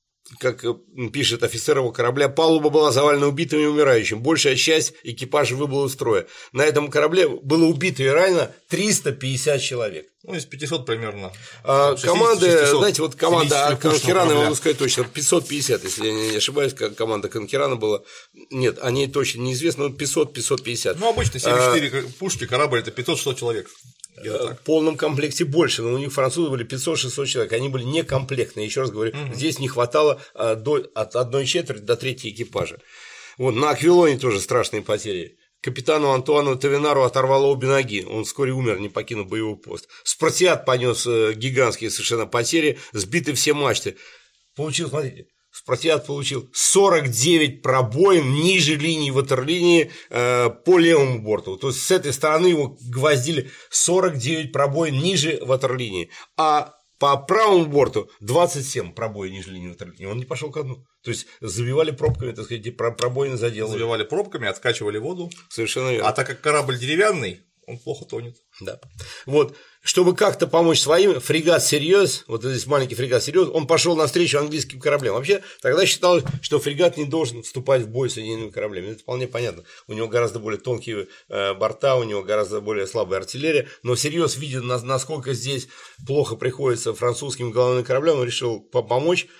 Как пишет офицер его корабля, палуба была завалена убитыми и умирающими. Большая часть экипажа выбыла из строя. На этом корабле было убито и ранено триста пятьдесят человек. Ну, из пятисот примерно. А, команды, знаете, вот команда Конкерана, я могу сказать точно, пятьсот пятьдесят, если я не ошибаюсь, команда Конкерана была. Нет, о ней точно неизвестно, но пятьсот — пятьсот пятьдесят. Ну, обычно семьдесят четыре а, пушки, корабль — это пятьсот-шестьсот человек. В полном комплекте больше, но у них французы были пятьсот-шестьсот человек, они были некомплектные, еще раз говорю, угу. Здесь не хватало до, от одной четверти до третьей экипажа. Вот, на Аквилоне тоже страшные потери. Капитану Антуану Тавинару оторвало обе ноги, он вскоре умер, не покинув боевой пост. Спартиат понес гигантские совершенно потери, сбиты все мачты. Получил, смотрите, Спартиат получил сорок девять пробоин ниже линии ватерлинии э, по левому борту. То есть с этой стороны его гвоздили сорок девять пробоин ниже ватерлинии, а по правому борту двадцать семь пробоин ниже линии ватерлинии. Он не пошел ко дну. То есть забивали пробками, так сказать, пробоины заделали. Забивали пробками, откачивали воду. Совершенно верно. А так как корабль деревянный, он плохо тонет. Да. Вот. Чтобы как-то помочь своим, фрегат «Серьез», вот здесь маленький фрегат «Серьез», он пошел навстречу английским кораблям. Вообще, тогда считалось, что фрегат не должен вступать в бой с соединенными кораблями. Это вполне понятно. У него гораздо более тонкие э, борта, у него гораздо более слабая артиллерия. Но «Серьез», видя, насколько здесь плохо приходится французским головным кораблям, он решил помочь.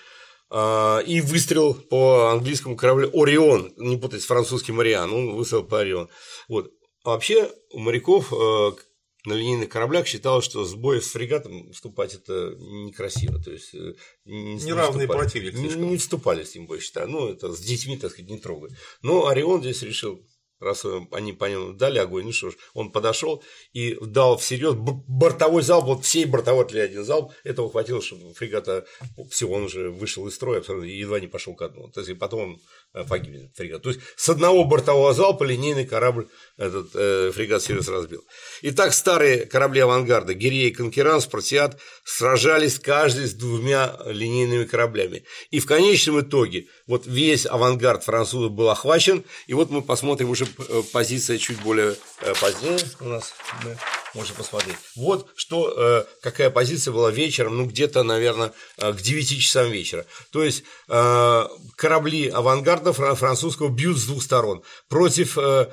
э, И выстрелил по английскому кораблю «Орион», не путать с французским «Орион», он выстрелил по «Орион». Вот. А вообще, у моряков э, на линейных кораблях считалось, что с боя с фрегатом вступать это некрасиво. То есть не, неравные не противники. Не, не вступали с ним бой, считаю. Ну, это с детьми, так сказать, не трогать. Но Орион здесь решил, раз они по нему дали огонь, ну что ж, он подошел и дал всерьез бортовой залп, вот всей бортовой артиллерии один залп, этого хватило, чтобы фрегата, все, он уже вышел из строя, и едва не пошел ко дну. То есть, и потом он погибнет фрегат. То есть с одного бортового залпа линейный корабль этот э, фрегат «Серьез» разбил. Итак, старые корабли авангарда Гирье и Конкеран, Спартиат сражались каждый с двумя линейными кораблями. И в конечном итоге вот весь авангард французов был охвачен. И вот мы посмотрим уже позиция чуть более позднее у нас. Мы можем посмотреть. Вот что, какая позиция была вечером, ну где-то, наверное, к девяти часам вечера. То есть корабли авангарда французского бьют с двух сторон. Против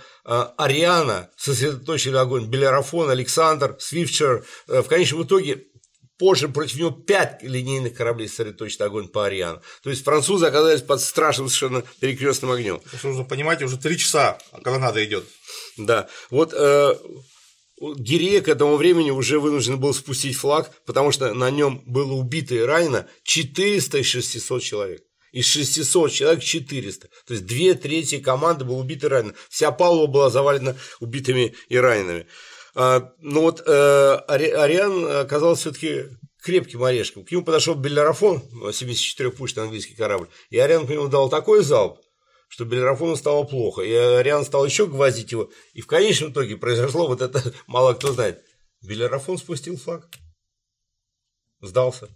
Ариана сосредоточили огонь Белерафон, Александр, Свифтшир. В конечном итоге позже против него пять линейных кораблей сосредоточили огонь по Ариану. То есть французы оказались под страшным совершенно перекрестным огнем. Нужно понимать, уже три часа канонада идет. Да, вот э, Гирье к этому времени уже вынужден был спустить флаг, потому что на нем было убито и ранено четыреста из шестисот человек. Из шестисот человек четыреста. То есть две трети команды было убито и ранено. Вся палуба была завалена убитыми и ранеными. А, но вот э, Ариан оказался все-таки крепким орешком. К нему подошел Белерафон, семьдесят четырёхпушечный английский корабль, и Ариан по нему дал такой залп, что Белерафону стало плохо. И Ариан стал еще гвоздить его. И в конечном итоге произошло вот это, мало кто знает. Белерафон спустил флаг. Сдался.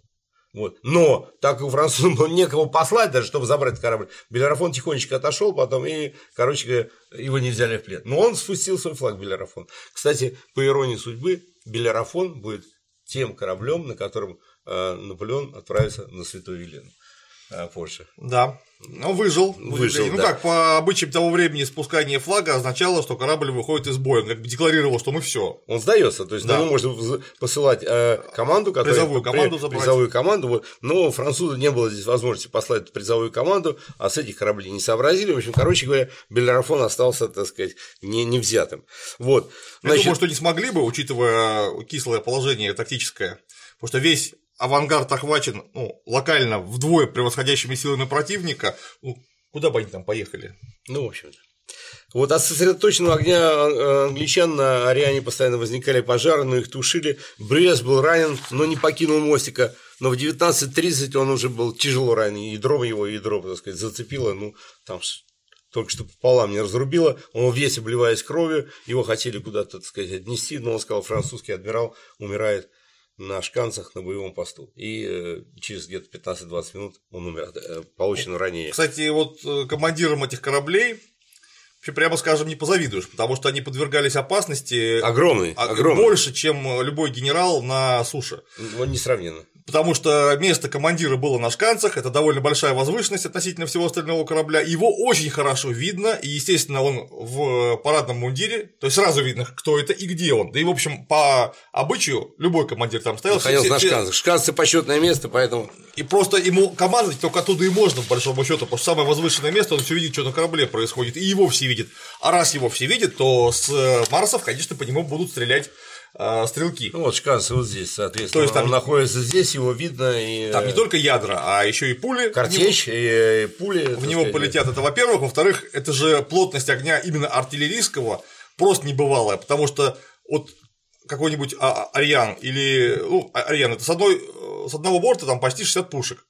Вот. Но так как у французов было некого послать, даже чтобы забрать корабль, Белерафон тихонечко отошел потом, и, короче говоря, его не взяли в плен. Но он спустил свой флаг, Белерафон. Кстати, по иронии судьбы, Белерафон будет тем кораблем, на котором э, Наполеон отправится на Святую Елену э, позже. Да. Но выжил. Выжил, ну да. как, по обычаям того времени спускание флага означало, что корабль выходит из боя. Он как бы декларировал, что ну все. Он сдается, то есть да. на него можно посылать э, команду, которая призовую команду при, забрать. Призовую команду, вот, но французу не было здесь возможности послать призовую команду, а с этих кораблей не сообразили. В общем, короче говоря, Белерафон остался, так сказать, не, не взятым. Вот. Значит, я думаю, что не смогли бы, учитывая кислое положение тактическое, потому что весь авангард охвачен, ну, локально вдвое превосходящими силами противника, ну, куда бы они там поехали? Ну, в общем-то. Вот от сосредоточенного огня англичан на Ориане постоянно возникали пожары, но их тушили. Брюес был ранен, но не покинул мостика. Но в девятнадцать тридцать он уже был тяжело ранен, ядром его, ядро, так сказать, зацепило, ну, там только что пополам не разрубило, он весь обливаясь кровью, его хотели куда-то, так сказать, отнести, но он сказал, французский адмирал умирает на шканцах на боевом посту. И э, через где-то пятнадцать-двадцать минут он умер, э, получено ранение. Кстати, вот командирам этих кораблей, вообще, прямо скажем, не позавидуешь, потому что они подвергались опасности огромной, огромной. больше, чем любой генерал на суше. Ну, несравненно. Потому что место командира было на шканцах, это довольно большая возвышенность относительно всего остального корабля, его очень хорошо видно, и, естественно, он в парадном мундире, то есть сразу видно, кто это и где он. Да и, в общем, по обычаю любой командир там стоял. Находился на шканцах. Шканцы – почетное место, поэтому… И просто ему командовать только оттуда и можно, по большому счету, потому что самое возвышенное место, он все видит, что на корабле происходит, и его все видят. А раз его все видят, то с Марсов, конечно, по нему будут стрелять стрелки. Ну вот шканцы вот здесь, соответственно, то есть там он находится здесь, его видно. И… Там не только ядра, а еще и пули. Картечь, и пули. В него сказать, полетят, это во-первых. Во-вторых, это же плотность огня именно артиллерийского просто небывалая, потому что вот какой-нибудь Ариан или… Ну, Ариан, это с, одной, с одного борта там почти шестьдесят пушек.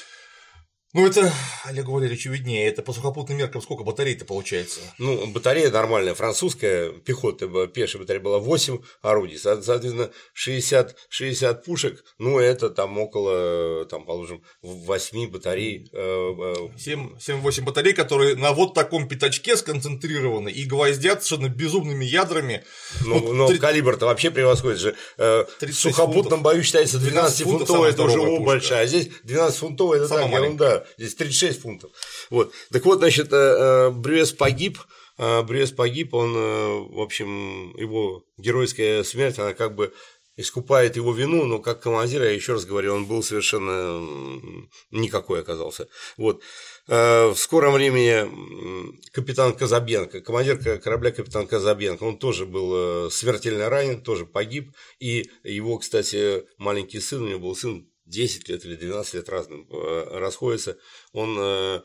Ну, это, Олег Валерьевич, виднее, это по сухопутным меркам сколько батарей-то получается? Ну, батарея нормальная, французская, пехота, пешая батарея была восемь орудий, соответственно, шестьдесят, шестьдесят пушек, ну, это там около, там, положим, восемь батарей. семь-восемь батарей, которые на вот таком пятачке сконцентрированы и гвоздят совершенно безумными ядрами. Ну, вот но три... калибр-то вообще превосходит же. В сухопутном фунтов. Бою считается двенадцатифунтовая, это уже о, большая, а здесь двенадцатифунтовая, это так, ерунда. Здесь тридцать шесть фунтов. Вот. Так вот, значит, Брюес погиб. Брюес погиб, он, в общем, его геройская смерть, она как бы искупает его вину, но как командир, я еще раз говорю, он был совершенно никакой оказался. Вот. В скором времени капитан Казабенко, командир корабля капитан Казабенко, он тоже был смертельно ранен, тоже погиб, и его, кстати, маленький сын, у него был сын, десять лет или двенадцать лет разным расходится, он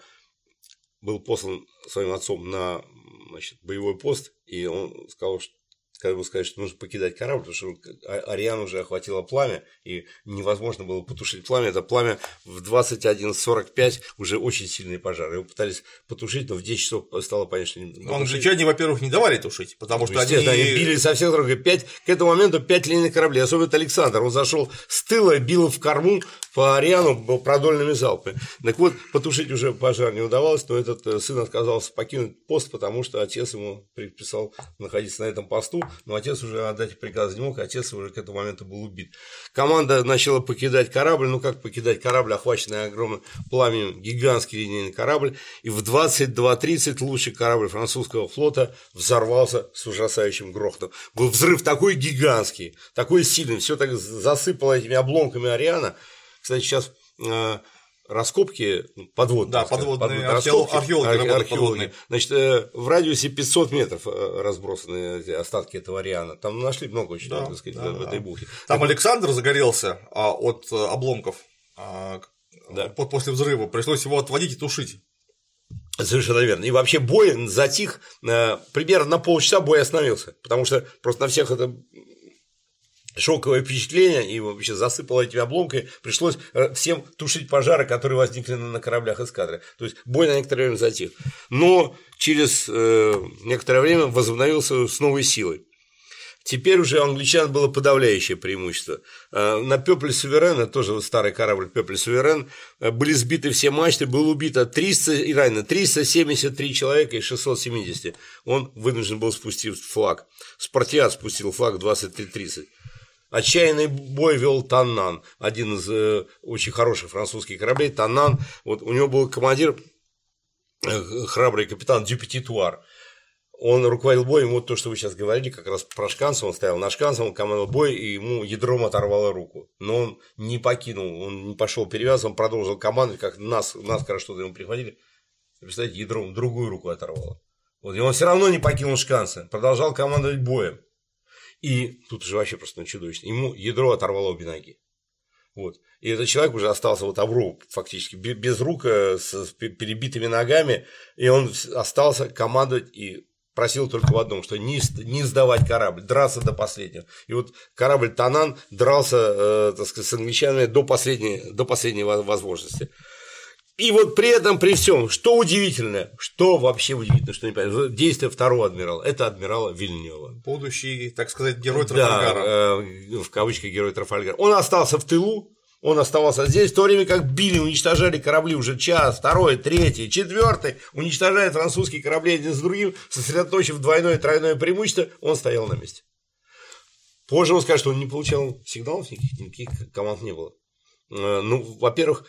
был послан своим отцом на, значит, боевой пост, и он сказал, что когда ему сказали, что нужно покидать корабль, потому что Ариан уже охватило пламя, и невозможно было потушить пламя. Это пламя в двадцать один сорок пять уже очень сильные пожары. Его пытались потушить, но в десять часов стало, конечно, не потушить. Англичане, во-первых, не давали тушить, потому что они... они били со всех сторон. Пять, к этому моменту пять линейных кораблей, особенно Александр. Он зашел с тыла, бил в корму по Ариану продольными залпами. Так вот, потушить уже пожар не удавалось, но этот сын отказался покинуть пост, потому что отец ему предписал находиться на этом посту. Но отец уже отдать приказ не мог, отец уже к этому моменту был убит. Команда начала покидать корабль, ну как покидать корабль, охваченный огромным пламенем, гигантский линейный корабль, и в двадцать два тридцать лучший корабль французского флота взорвался с ужасающим грохотом. Был взрыв такой гигантский, такой сильный, все так засыпало этими обломками Ариана. Кстати, сейчас раскопки подводные, да, подводные, раскопки, археологи, археологи, археологи. Значит, в радиусе пятьсот метров разбросаны остатки этого Ариана. Там нашли много очень, да, так сказать, да, в да. этой бухте. Там так Александр вот... загорелся от обломков да. после взрыва, пришлось его отводить и тушить. Совершенно верно. И вообще бой затих, примерно на полчаса бой остановился, потому что просто на всех это шоковое впечатление, и вообще засыпало этими обломками, пришлось всем тушить пожары, которые возникли на кораблях эскадры. То есть бой на некоторое время затих. Но через некоторое время возобновился с новой силой. Теперь уже у англичан было подавляющее преимущество. На Пёпле Суверен, тоже старый корабль Пёпле Суверен, были сбиты все мачты, было убито триста и ранено триста семьдесят три человека из шестисот семидесяти. Он вынужден был спустить флаг. Спартиат спустил флаг двадцать три тридцать. Отчаянный бой вел Таннан, один из э, очень хороших французских кораблей. Таннан, вот у него был командир, э, храбрый капитан Дюпетитуар. Он руководил боем, вот то, что вы сейчас говорили, как раз про шканцев, он стоял на шканцах, он командовал бой, и ему ядром оторвало руку. Но он не покинул, он не пошел перевязывать, он продолжил командовать, как нас, нас как раз что-то ему прихватили. Представляете, ядром другую руку оторвало. Вот, и он все равно не покинул шканцы, продолжал командовать боем. И тут же вообще просто чудовищно. Ему ядро оторвало обе ноги. Вот. И этот человек уже остался вот обруб, фактически, без рук, с перебитыми ногами. И он остался командовать и просил только в одном, что не, не сдавать корабль, драться до последнего. И вот корабль Таннан дрался, э, так сказать, с англичанами до последней, до последней возможности. И вот при этом, при всем, что удивительное, что вообще удивительно, что не понятно, действие второго адмирала, это адмирала Вильнёва. Будущий, так сказать, герой Трафальгара. Да, э, в кавычках герой Трафальгара. Он остался в тылу, он оставался здесь, в то время как били, уничтожали корабли уже час, второй, третий, четвертый, уничтожая французские корабли один за другим, сосредоточив двойное и тройное преимущество, он стоял на месте. Позже он скажет, что он не получал сигналов, никаких, никаких команд не было. Ну, во-первых,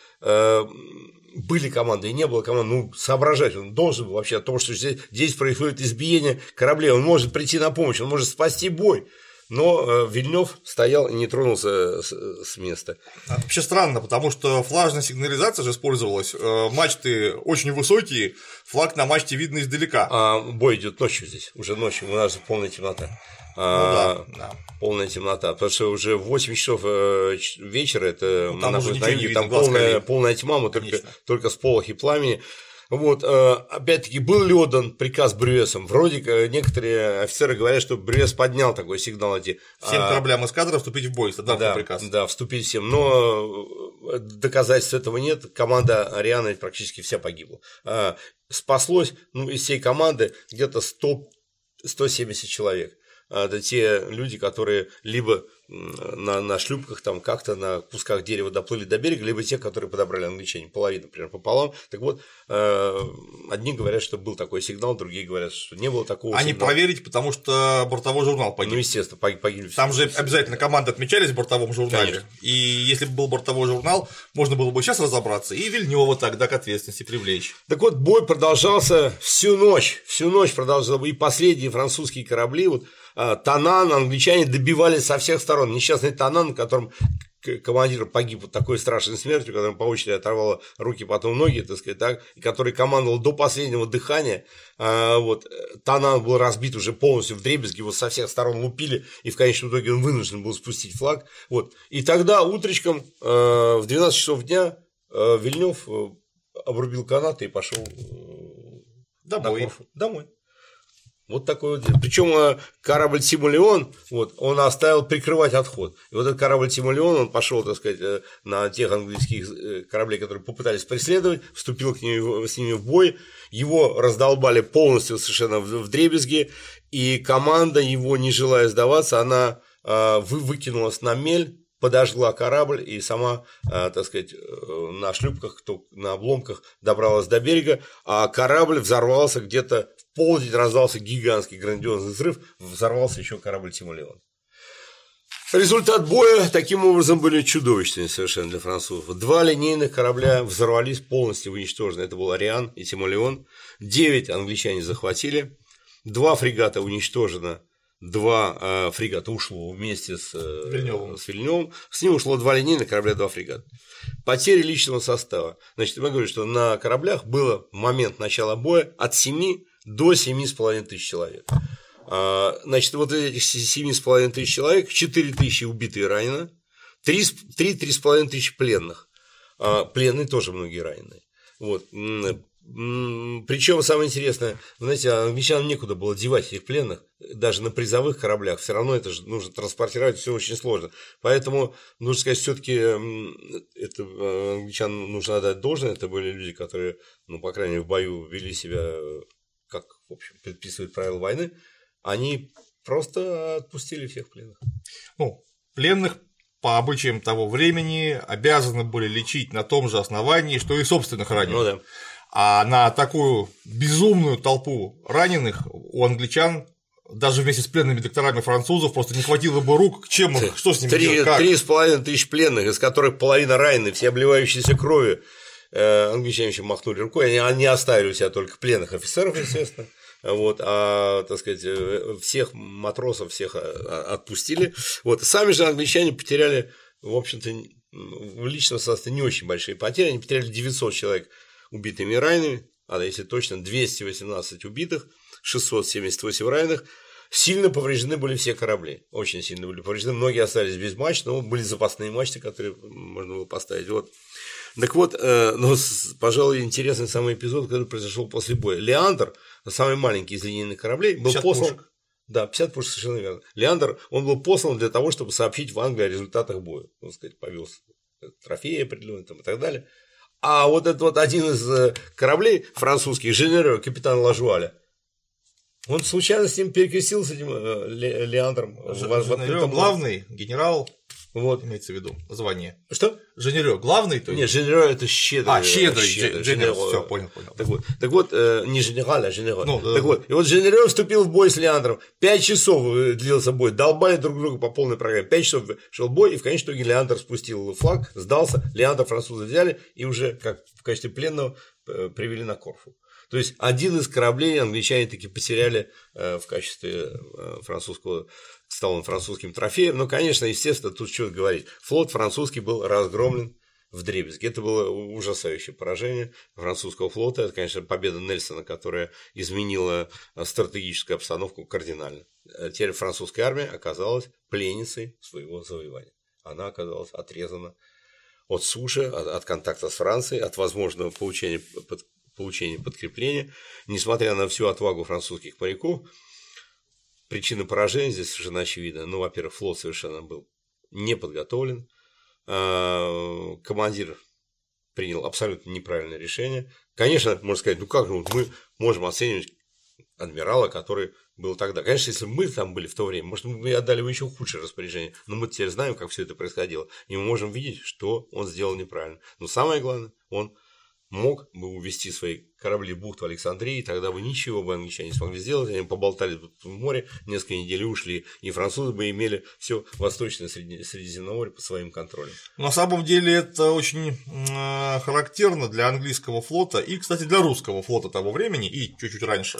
были команды и не было команд, ну, соображать он должен был вообще о том, что здесь, здесь происходит избиение кораблей, он может прийти на помощь, он может спасти бой. Но Вильнёв стоял и не тронулся с места. Вообще странно, потому что флажная сигнализация же использовалась. Мачты очень высокие, флаг на мачте видно издалека. А бой идет ночью здесь, уже ночью, у нас же полная темнота. Ну, а, да, да. Полная темнота, потому что уже в восемь часов вечера это ну, там, уже на юге, видно, там полная, полная тьма, мы только, только сполохи пламени. Вот, опять-таки, был ли отдан приказ Брюесом? Вроде как некоторые офицеры говорят, что Брюес поднял такой сигнал эти. Всем кораблям эскадры вступить в бой, это да, приказ. Да, вступить всем, но доказательств этого нет, команда Арианы практически вся погибла. Спаслось, ну, из всей команды где-то сто сто семьдесят человек. Это те люди, которые либо на, на шлюпках там как-то на кусках дерева доплыли до берега, либо те, которые подобрали англичане, половина, например, пополам. Так вот, э, одни говорят, что был такой сигнал, другие говорят, что не было такого Они сигнала. проверить, потому что бортовой журнал погиб. Ну, естественно, погибли. Там же обязательно команды отмечались в бортовом журнале. Конечно. И если бы был бортовой журнал, можно было бы сейчас разобраться и Вильнёва тогда к ответственности привлечь. Так вот, бой продолжался всю ночь, всю ночь продолжался, и последние французские корабли, вот, Таннан, англичане добивались со всех сторон. Несчастный Таннан, на котором командир погиб вот такой страшной смертью, которому по очереди оторвало руки, потом ноги, так сказать, так, и который командовал до последнего дыхания. Вот, Таннан был разбит уже полностью вдребезги, его со всех сторон лупили, и в конечном итоге он вынужден был спустить флаг. Вот. И тогда утречком в двенадцать часов дня Вильнёв обрубил канаты и пошел домой. Домой. Вот такой вот. Причем корабль Тимолеон, вот, он оставил прикрывать отход. И вот этот корабль Тимолеон, он пошел, так сказать, на тех английских кораблей, которые попытались преследовать, вступил к ним, с ними в бой. Его раздолбали полностью совершенно вдребезги. И команда его, не желая сдаваться, она выкинулась на мель, подожгла корабль и сама, так сказать, на шлюпках, на обломках добралась до берега, а корабль взорвался где-то в полдень, раздался гигантский грандиозный взрыв, взорвался еще корабль Тимолеон. Результат боя таким образом были чудовищными совершенно для французов. Два линейных корабля взорвались, полностью уничтожены. Это был Ариан и Тимолеон. Девять англичане захватили, два фрегата уничтожено. Два э, фрегата ушло вместе с, э, Вильнёвым. с Вильнёвым. С ним ушло два линейных корабля, два фрегата. Потери личного состава. Значит, я говорю, что на кораблях было в момент начала боя от семи до семи с половиной тысяч человек. А, значит, вот этих семи с половиной тысяч человек, четыре тысячи убиты и ранено, три-три с половиной тысячи пленных. А, пленные тоже многие раненые. Вот. Причем самое интересное, знаете, англичанам некуда было девать этих пленных, даже на призовых кораблях, все равно это же нужно транспортировать, все очень сложно. Поэтому, нужно сказать, все-таки это англичанам нужно отдать должное, это были люди, которые, ну, по крайней мере, в бою вели себя, как, в общем, предписывают правила войны, они просто отпустили всех пленных. Ну, пленных по обычаям того времени обязаны были лечить на том же основании, что и собственных раненых. Ну, да. А на такую безумную толпу раненых у англичан даже вместе с пленными докторами французов просто не хватило бы рук, чем их, что с ними делать, как? Три с половиной тысяч пленных, из которых половина ранены, все обливающиеся кровью. Англичане еще махнули рукой, они, они оставили у себя только пленных офицеров, естественно. Вот, а, так сказать, всех матросов всех отпустили. Вот, сами же англичане потеряли, в общем-то, в личном составе не очень большие потери, они потеряли девятьсот человек убитыми и ранеными, а если точно, двести восемнадцать убитых, шестьсот семьдесят восемь раненых. Сильно повреждены были все корабли, очень сильно были повреждены, многие остались без мачт, но были запасные мачты, которые можно было поставить. Вот. Так вот, ну, пожалуй, интересный самый эпизод, который произошел после боя. Леандр, самый маленький из линейных кораблей, был послан. Пушек. Да, пятьдесят пушек, совершенно верно. Леандр, он был послан для того, чтобы сообщить в Англию о результатах боя. Он, так сказать, повез трофеи определенные там, и так далее. А вот этот вот один из кораблей французских, Женерё, капитан Лажуаля, он случайно с ним перекрестился, этим Ле- Леандром. Женерё главный генерал. Вот. Имеется в виду звание. Что? Женерё главный, то есть? Нет, Женерё это щедрый. А, щедрый, щедрый Женерё, все, понял, понял. Так вот, так вот э, не генерал, а Женерё. Ну, да, так да. вот, и вот Женерё вступил в бой с Леандром. Пять часов длился бой, долбали друг друга по полной программе. Пять часов шел бой, и в конечном итоге Леандр спустил флаг, сдался, Леандра французы взяли и уже как в качестве пленного привели на Корфу. То есть один из кораблей англичане таки потеряли в качестве французского, стал он французским трофеем. Но, конечно, естественно, тут что говорить. Флот французский был разгромлен вдребезги. Это было ужасающее поражение французского флота. Это, конечно, победа Нельсона, которая изменила стратегическую обстановку кардинально. Теперь французская армия оказалась пленницей своего завоевания. Она оказалась отрезана от суши, от, от контакта с Францией, от возможного получения под получения подкрепления, несмотря на всю отвагу французских моряков, причина поражения здесь совершенно очевидна. Ну, во-первых, флот совершенно был не подготовлен, командир принял абсолютно неправильное решение. Конечно, можно сказать, ну как же мы можем оценивать адмирала, который был тогда. Конечно, если бы мы там были в то время, может, мы бы отдали бы еще худшее распоряжение, но мы теперь знаем, как все это происходило, и мы можем видеть, что он сделал неправильно. Но самое главное, он мог бы увести свои корабли в бухту Александрии, и тогда бы ничего бы англичане не смогли сделать, они поболтали тут в море, несколько недель ушли, и французы бы имели все восточное Средиземноморье под своим контролем. На самом деле это очень характерно для английского флота и, кстати, для русского флота того времени и чуть-чуть раньше.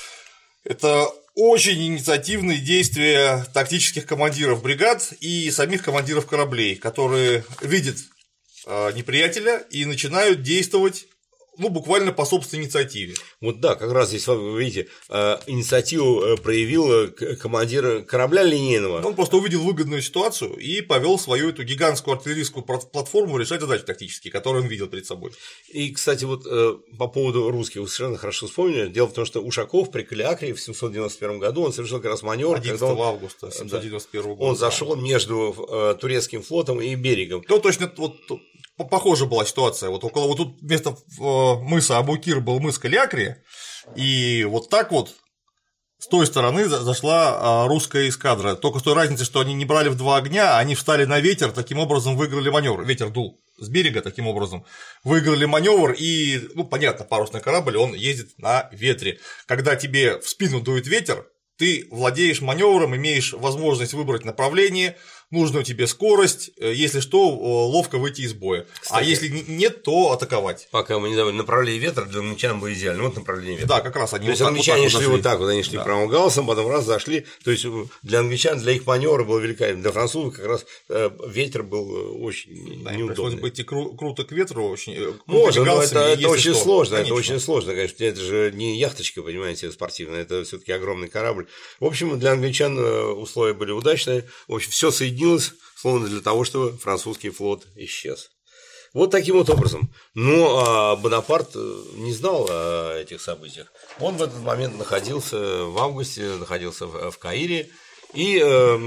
Это очень инициативные действия тактических командиров бригад и самих командиров кораблей, которые видят неприятеля и начинают действовать, ну, буквально по собственной инициативе. Вот да, как раз здесь, вы видите, инициативу проявил командир корабля линейного. Он просто увидел выгодную ситуацию и повел свою эту гигантскую артиллерийскую платформу решать задачи тактические, которые он видел перед собой. И, кстати, вот по поводу русских, вы совершенно хорошо вспомнили. Дело в том, что Ушаков при Калиакре в семьсот девяносто первом году он совершил как раз маневр. одиннадцатого августа семьсот девяносто первого года. Он зашел между турецким флотом и берегом. Ну, точно, вот похожа была ситуация. Вот около вот тут вместо мыса Абукир был мыс Калиакрия, и вот так вот с той стороны зашла русская эскадра. Только с той разницей, что они не брали в два огня, они встали на ветер, таким образом выиграли маневр. Ветер дул с берега, таким образом выиграли маневр, и, ну, понятно, парусный корабль, он ездит на ветре. Когда тебе в спину дует ветер, ты владеешь маневром, имеешь возможность выбрать направление, нужную тебе скорость, если что, ловко выйти из боя. Кстати, а если нет, то атаковать. Пока мы не давали направление ветра, для англичан было идеально. Вот направление ветра. Да, как раз они. То есть вот англичане вот шли вот так вот, они шли да. прямым галсом, потом раз зашли. То есть для англичан, для их маневра было великолепно. Для французов как раз ветер был очень да, неудобный. Пришлось быть и кру- круто к ветру, очень. Можно, но это, это очень что. сложно. Конечно. Это очень сложно, конечно. Это же не яхточка, понимаете, спортивная, это все-таки огромный корабль. В общем, для англичан условия были удачные. В общем, все соединилось. Словно для того, чтобы французский флот исчез. Вот таким вот образом. Но Бонапарт не знал о этих событиях. Он в этот момент находился в августе, находился в Каире. И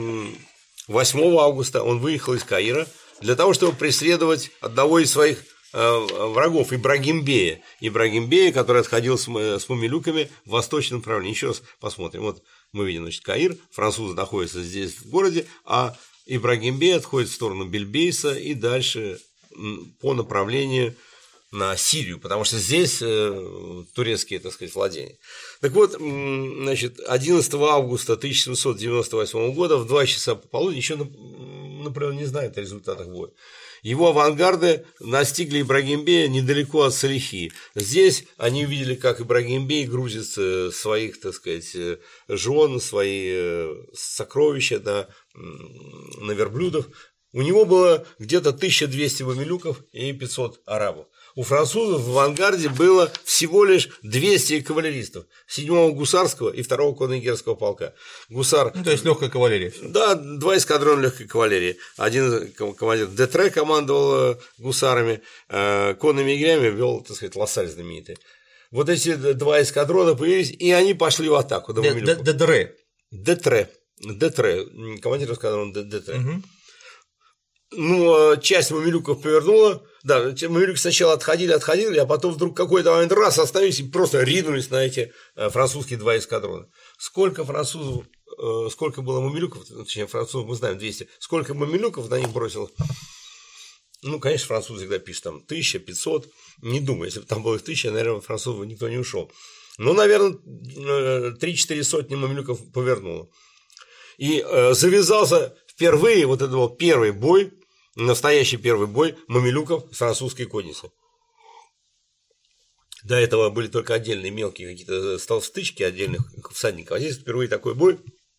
восьмого августа он выехал из Каира для того, чтобы преследовать одного из своих врагов, Ибрагимбея. Ибрагимбея, который отходил с мамилюками в восточном направлении. Еще раз посмотрим. Вот Мы видим, значит, Каир, французы находятся здесь в городе, а Ибрагим бей отходит в сторону Бельбейса и дальше по направлению на Сирию, потому что здесь э, турецкие, так сказать, владения. Так вот, значит, одиннадцатого августа тысяча семьсот девяносто восьмого года в два часа пополудни, еще, например, не знает о результатах боя, его авангарды настигли Ибрагим бея недалеко от Салихи. Здесь они увидели, как Ибрагим бей грузит своих, так сказать, жен, свои сокровища на, на верблюдов. У него было где-то тысяча двести мамилюков и пятьсот арабов. У французов в авангарде было всего лишь двести кавалеристов, седьмого гусарского и второго конногерского полка. Гусар... Ну, то есть легкая кавалерия. Да, два эскадрона легкой кавалерии. Один командир Детре командовал гусарами, конными егерями вел, так сказать, Лассаль знаменитый. Вот эти два эскадрона появились, и они пошли в атаку. Детре. Детре. Детре. Командир эскадрона Детре. Ну, часть мамилюков повернула, да, мамилюки сначала отходили, отходили, а потом вдруг какой-то момент раз остановились и просто ринулись на эти французские два эскадрона. Сколько французов, сколько было мамилюков, точнее, французов мы знаем двести, сколько мамилюков на них бросило? Ну, конечно, французы всегда пишут там тысяча пятьсот, не думаю, если бы там было их тысяча, наверное, французов никто не ушел. Ну, наверное, три-четыре сотни мамилюков повернуло. И завязался впервые, вот это был первый бой, настоящий первый бой мамилюков с французской конницей. До этого были только отдельные мелкие какие-то стычки отдельных всадников, а здесь впервые такой бой.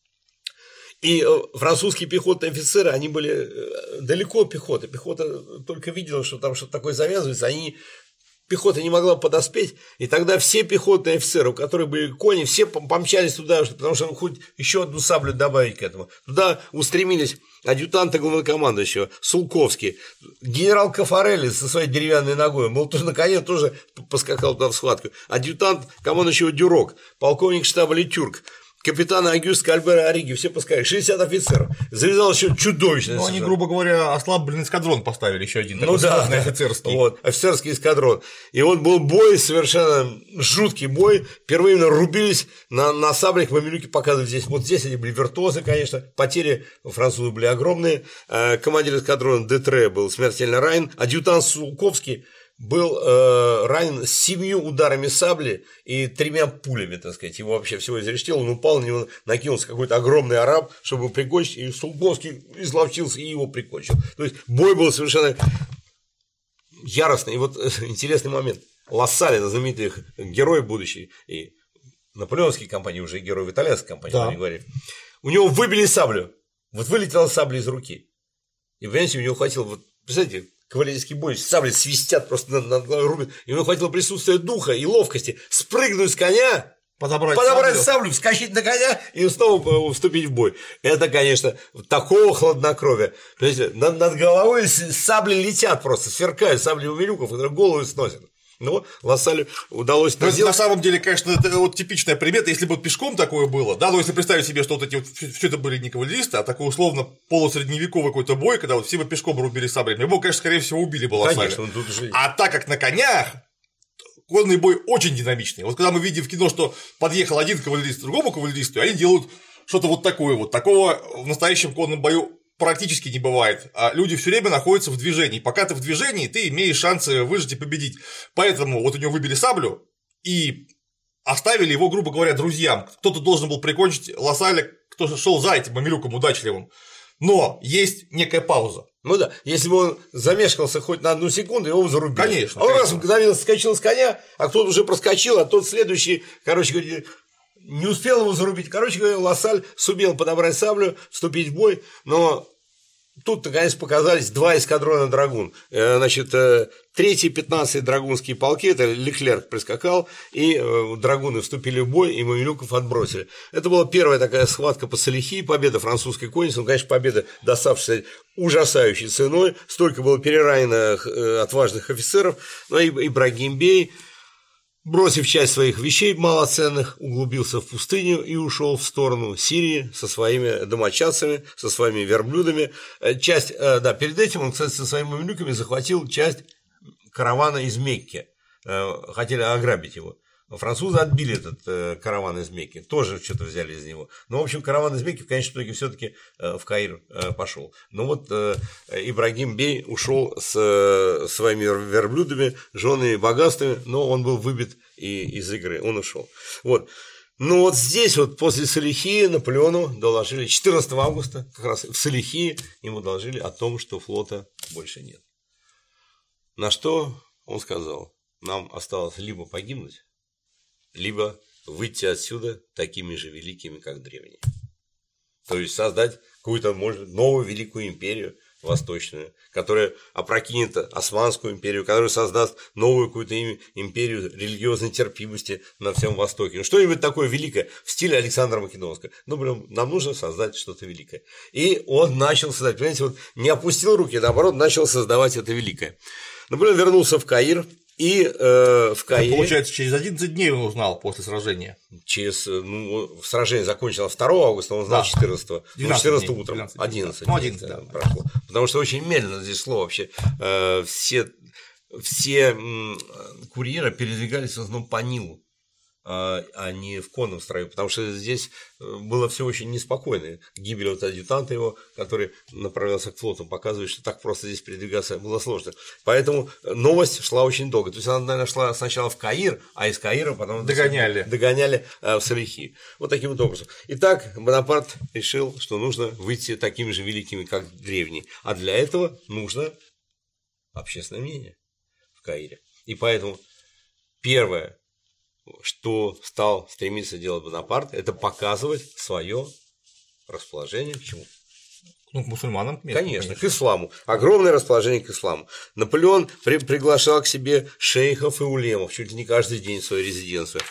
И французские пехотные офицеры, они были далеко от пехоты, пехота только видела, что там что-то такое завязывается, они... Пехота не могла подоспеть, и тогда все пехотные офицеры, у которых были кони, все помчались туда, потому что хоть еще одну саблю добавить к этому. Туда устремились адъютанты главнокомандующего, Сулковский, генерал Кафарелли со своей деревянной ногой, мол, тоже на коне тоже поскакал туда в схватку, адъютант командующего Дюрок, полковник штаба Летюрк, капитаны Агюст, Кальбера, Ориги, все пускали, шестьдесят офицеров. Завязалось еще чудовищно. Ну, они, грубо говоря, ослабленный эскадрон поставили еще один. Ну да, офицерский. Вот, офицерский эскадрон. И вот был бой, совершенно жуткий бой. Впервые рубились на, на саблях, мамилюки показывали здесь. Вот здесь они были виртуозы, конечно. Потери у французов были огромные. Командир эскадрона Детре был смертельно ранен. Адъютант Сулковский был э, ранен семью ударами сабли и тремя пулями, так сказать. Его вообще всего изрешетило, он упал, на него накинулся какой-то огромный араб, чтобы его прикончить, и Сулковский изловчился и его прикончил. То есть бой был совершенно яростный. И вот интересный момент. Лассаль, знаменитый герой будущий, и наполеонские компании, уже и герой в итальянской компании, да. говорили, у него выбили саблю. Вот вылетела сабля из руки. И, понимаете, у него хватило, вот, представляете, кавалерийский бой, сабли свистят, просто над, над рубят. И ему хватило присутствия духа и ловкости спрыгнуть с коня, подобрать, подобрать саблю. саблю, вскочить на коня и снова вступить в бой. Это, конечно, такого хладнокровия. Понимаете, над, над головой сабли летят просто, сверкают сабли у мамилюков, которые голову сносят. Но Лассалю удалось это сделать. На самом деле, конечно, это вот типичная примета, если бы пешком такое было, да, но если представить себе, что вот эти вот, все это были не кавалеристы, а такой условно полусредневековый какой-то бой, когда вот все бы пешком рубили саблями, его, конечно, скорее всего, убили бы Лассаля. Же... А так как на конях, конный бой очень динамичный. Вот когда мы видим в кино, что подъехал один кавалерист к другому кавалеристу, они делают что-то вот такое вот, такого в настоящем конном бою практически не бывает, а люди все время находятся в движении. Пока ты в движении, ты имеешь шансы выжить и победить. Поэтому вот у него выбили саблю и оставили его, грубо говоря, друзьям. Кто-то должен был прикончить Лассаля, кто шел за этим мамилюком удачливым. Но есть некая пауза. Ну да, если бы он замешкался хоть на одну секунду, его зарубили. Конечно. А он конечно. раз мгновенно скачал с коня, а кто-то уже проскочил, а тот следующий, короче говоря, не успел его зарубить. Короче говоря, Лассаль сумел подобрать саблю, вступить в бой, но тут, наконец, показались два эскадрона драгун. Значит, третий, пятнадцатый драгунские полки, это Леклерк прискакал, и драгуны вступили в бой, и мамилюков отбросили. Это была первая такая схватка по Салихи, победа французской конницы, ну, конечно, победа, доставшаяся ужасающей ценой, столько было переранено отважных офицеров, но и Ибрагим бей, бросив часть своих вещей малоценных, углубился в пустыню и ушел в сторону Сирии со своими домочадцами, со своими верблюдами. Часть, да, перед этим он, кстати, со своими мамилюками захватил часть каравана из Мекки. Хотели ограбить его. Французы отбили этот э, караван из Мекки, тоже что-то взяли из него. Но, в общем, караван из Мекки в конечном итоге все-таки э, в Каир э, пошел. Но вот э, Ибрагим бей ушел с э, своими верблюдами, женами, богатствами, но он был выбит и из игры, он ушел. Вот. Ну вот здесь вот после Салихии Наполеону доложили четырнадцатого августа, как раз в Салихии ему доложили о том, что флота больше нет. На что он сказал: нам осталось либо погибнуть, либо выйти отсюда такими же великими, как древние. То есть создать какую-то, может, новую великую империю восточную, которая опрокинет Османскую империю, которая создаст новую какую-то империю религиозной терпимости на всем Востоке. Ну, что-нибудь такое великое в стиле Александра Македонского. Ну, блин, нам нужно создать что-то великое. И он начал создать, понимаете, вот не опустил руки, наоборот, начал создавать это великое. Наполеон вернулся в Каир. И э, в Каире… Получается, через одиннадцать дней он узнал после сражения. Через, ну, сражение закончилось второго августа, он узнал да. четырнадцатого. Ну, четырнадцатого утром. двенадцать, одиннадцать. Ну, одиннадцать, да, прошло. Потому что очень медленно здесь шло вообще. Э, все все курьеры передвигались в основном по Нилу, а не в конном строю, потому что здесь было все очень неспокойно. Гибель вот адъютанта его, который направлялся к флоту, показывает, что так просто здесь передвигаться было сложно. Поэтому новость шла очень долго. То есть она, наверное, шла сначала в Каир, а из Каира потом догоняли, догоняли в Салихи. Вот таким вот образом. Итак, Бонапарт решил, что нужно выйти такими же великими, как древние. А для этого нужно общественное мнение в Каире. И поэтому первое, что стал стремиться делать Бонапарт, это показывать свое расположение к чему? Ну, к мусульманам, к месту, конечно, конечно, к исламу. Огромное расположение к исламу. Наполеон при приглашал к себе шейхов и улемов чуть ли не каждый день в свою резиденцию.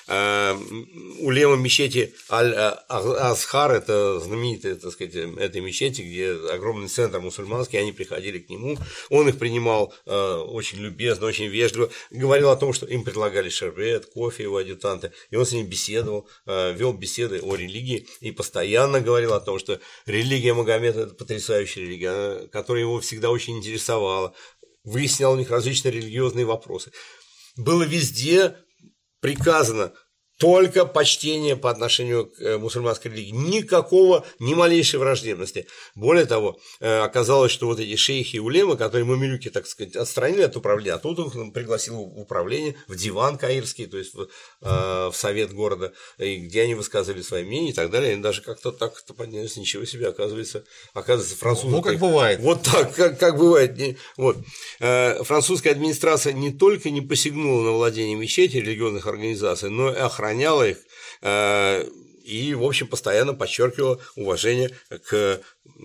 Улема мечети Аль-Азхар, это знаменитая, так сказать, этой мечети, где огромный центр мусульманский, они приходили к нему, он их принимал очень любезно, очень вежливо, говорил о том, что им предлагали шербет, кофе его адъютанты, и он с ними беседовал, вел беседы о религии и постоянно говорил о том, что религия Магомета – это потрясающая религия, которая его всегда очень интересовала, выяснял у них различные религиозные вопросы. Было везде приказано только почтение по отношению к мусульманской религии, никакого, ни малейшей враждебности. Более того, оказалось, что вот эти шейхи и улемы, которые мамилюки, так сказать, отстранили от управления, а тут он пригласил в управление, в диван каирский, то есть в, в совет города, где они высказывали свои мнения и так далее, они даже как-то так-то поднялись, ничего себе, оказывается, оказывается, французы… Ну, как бывает. Вот так, как, как бывает. Вот. Французская администрация не только не посягнула на владение мечети религиозных организаций, но и охраняла охраняла их и, в общем, постоянно подчеркивала уважение к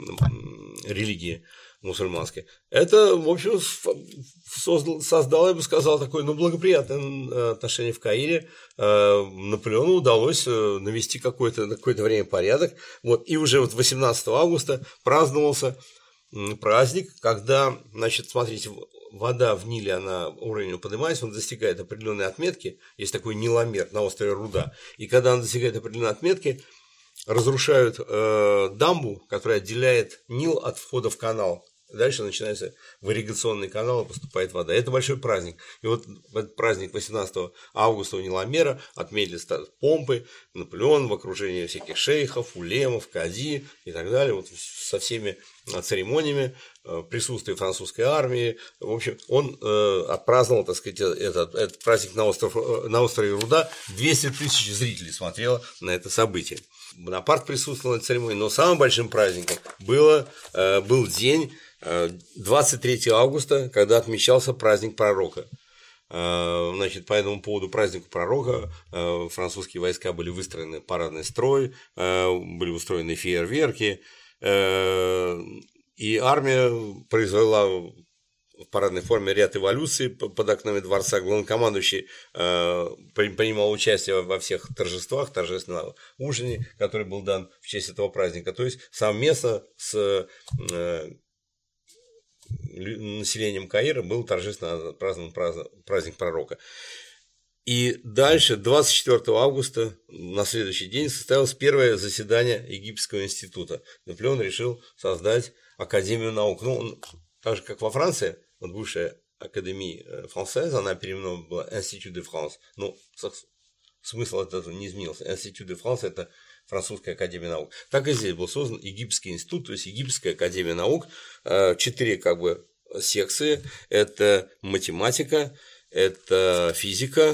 религии мусульманской. Это, в общем, создало, я бы сказал, такое, ну, благоприятное отношение в Каире. Наполеону удалось навести какое-то, на какое-то время порядок. Вот. И уже вот восемнадцатого августа праздновался праздник, когда, значит, смотрите, вода в Ниле, она уровень поднимается, он достигает определенной отметки, есть такой Ниломер на острове Руда, и когда он достигает определенной отметки, разрушают э, дамбу, которая отделяет Нил от входа в канал. Дальше начинается в ирригационный канал и поступает вода. Это большой праздник. И вот в этот праздник восемнадцатого августа у Ниломера отметили помпы, Наполеон в окружении всяких шейхов, улемов, кади и так далее, вот со всеми церемониями, присутствие французской армии. В общем, он э, отпраздновал, так сказать, этот, этот праздник на, остров, на острове Руда. двести тысяч зрителей смотрело на это событие. Бонапарт присутствовал на этой церемонии, но самым большим праздником было, э, был день двадцать третьего августа, когда отмечался праздник пророка. Значит, по этому поводу празднику пророка французские войска были выстроены в парадный строй, были устроены фейерверки, и армия произвела в парадной форме ряд эволюций под окнами дворца. Главнокомандующий принимал участие во всех торжествах, торжественном ужине, который был дан в честь этого праздника. То есть совместно с населением Каира был торжественно празднован праздник пророка. И дальше, двадцать четвёртого августа, на следующий день, состоялось первое заседание Египетского института. Наполеон решил создать Академию наук. Ну, он, так же, как во Франции, вот бывшая Академии Францез, она переименована была Институт де Франс. Ну, смысл этого не изменился. Институт де Франс – это Французская академия наук. Так и здесь был создан Египетский институт, то есть Египетская академия наук. Четыре как бы секции – это математика, это физика,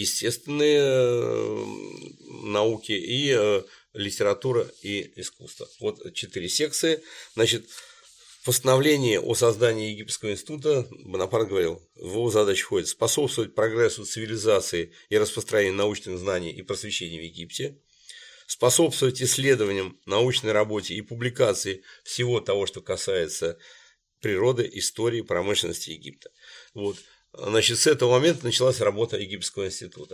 естественные науки и литература и искусство. Вот четыре секции. Значит, в постановлении о создании Египетского института Бонапарт говорил, в его задачу входит способствовать прогрессу цивилизации и распространению научных знаний и просвещения в Египте, способствовать исследованиям, научной работе и публикации всего того, что касается природы, истории, промышленности Египта. Вот. Значит, с этого момента началась работа Египетского института.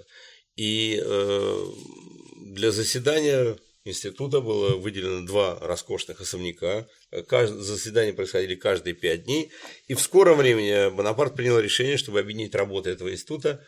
И э, для заседания института было выделено два роскошных особняка. Каждое, заседания происходили каждые пять дней. И в скором времени Бонапарт принял решение, чтобы объединить работу этого института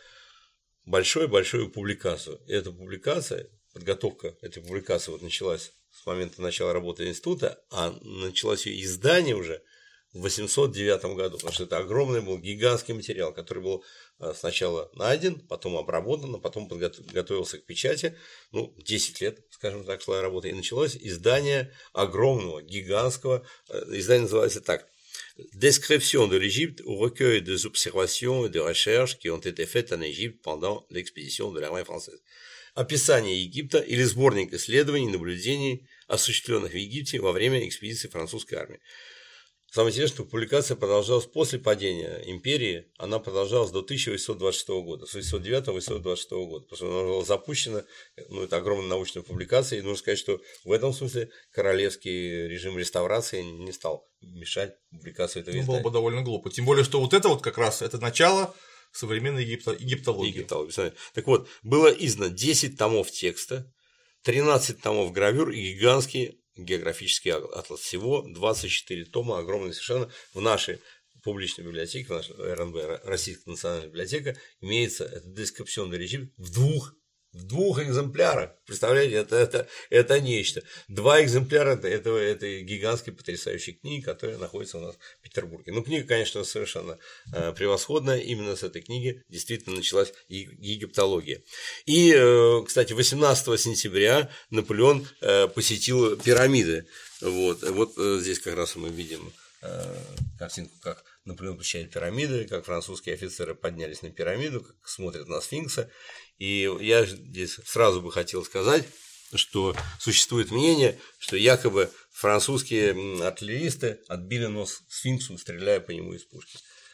в большую-большую публикацию. И эта публикация, подготовка этой публикации вот началась с момента начала работы института, а началось ее издание уже в восемьсот девятом году, потому что это огромный был гигантский материал, который был сначала найден, потом обработан, а потом подготовился к печати. Ну, десять лет, скажем так, шла работа, и началось издание огромного, гигантского. Издание называется так: Description de l'Égypte au recueil des observations et des recherches qui ont été faites en Égypte pendant l'expédition de l'armée française. Описание Египта или сборник исследований и наблюдений, осуществленных в Египте во время экспедиции французской армии. Самое интересное, что публикация продолжалась после падения империи, она продолжалась до тысяча восемьсот двадцать шестого года, с восемьсот девятого по восемьсот двадцать шестого года, потому что она была запущена, ну, это огромная научная публикация, и нужно сказать, что в этом смысле королевский режим реставрации не стал мешать публикации этого издания. Ну, было бы довольно глупо, тем более, что вот это вот как раз, это начало современной египто... египтологии. Египтологии. Так вот, было издано десять томов текста, тринадцать томов гравюр и гигантский географический атлас. Всего двадцать четыре тома, огромные совершенно. В нашей публичной библиотеке, в нашей эр эн бэ, Российская национальная библиотека, имеется этот Description de l'Égypte в двух, в двух экземплярах. Представляете, это, это, это нечто. Два экземпляра этого, этой гигантской потрясающей книги, которая находится у нас в Петербурге. Ну, книга, конечно, совершенно э, превосходная. Именно с этой книги действительно началась египтология. И, э, кстати, восемнадцатого сентября Наполеон э, посетил пирамиды. Вот, вот э, здесь как раз мы видим э, картинку, как Наполеон посещает пирамиды, как французские офицеры поднялись на пирамиду, как смотрят на сфинкса. И я здесь сразу бы хотел сказать, что существует мнение, что якобы французские артиллеристы отбили нос сфинксу, стреляя по нему из пушки.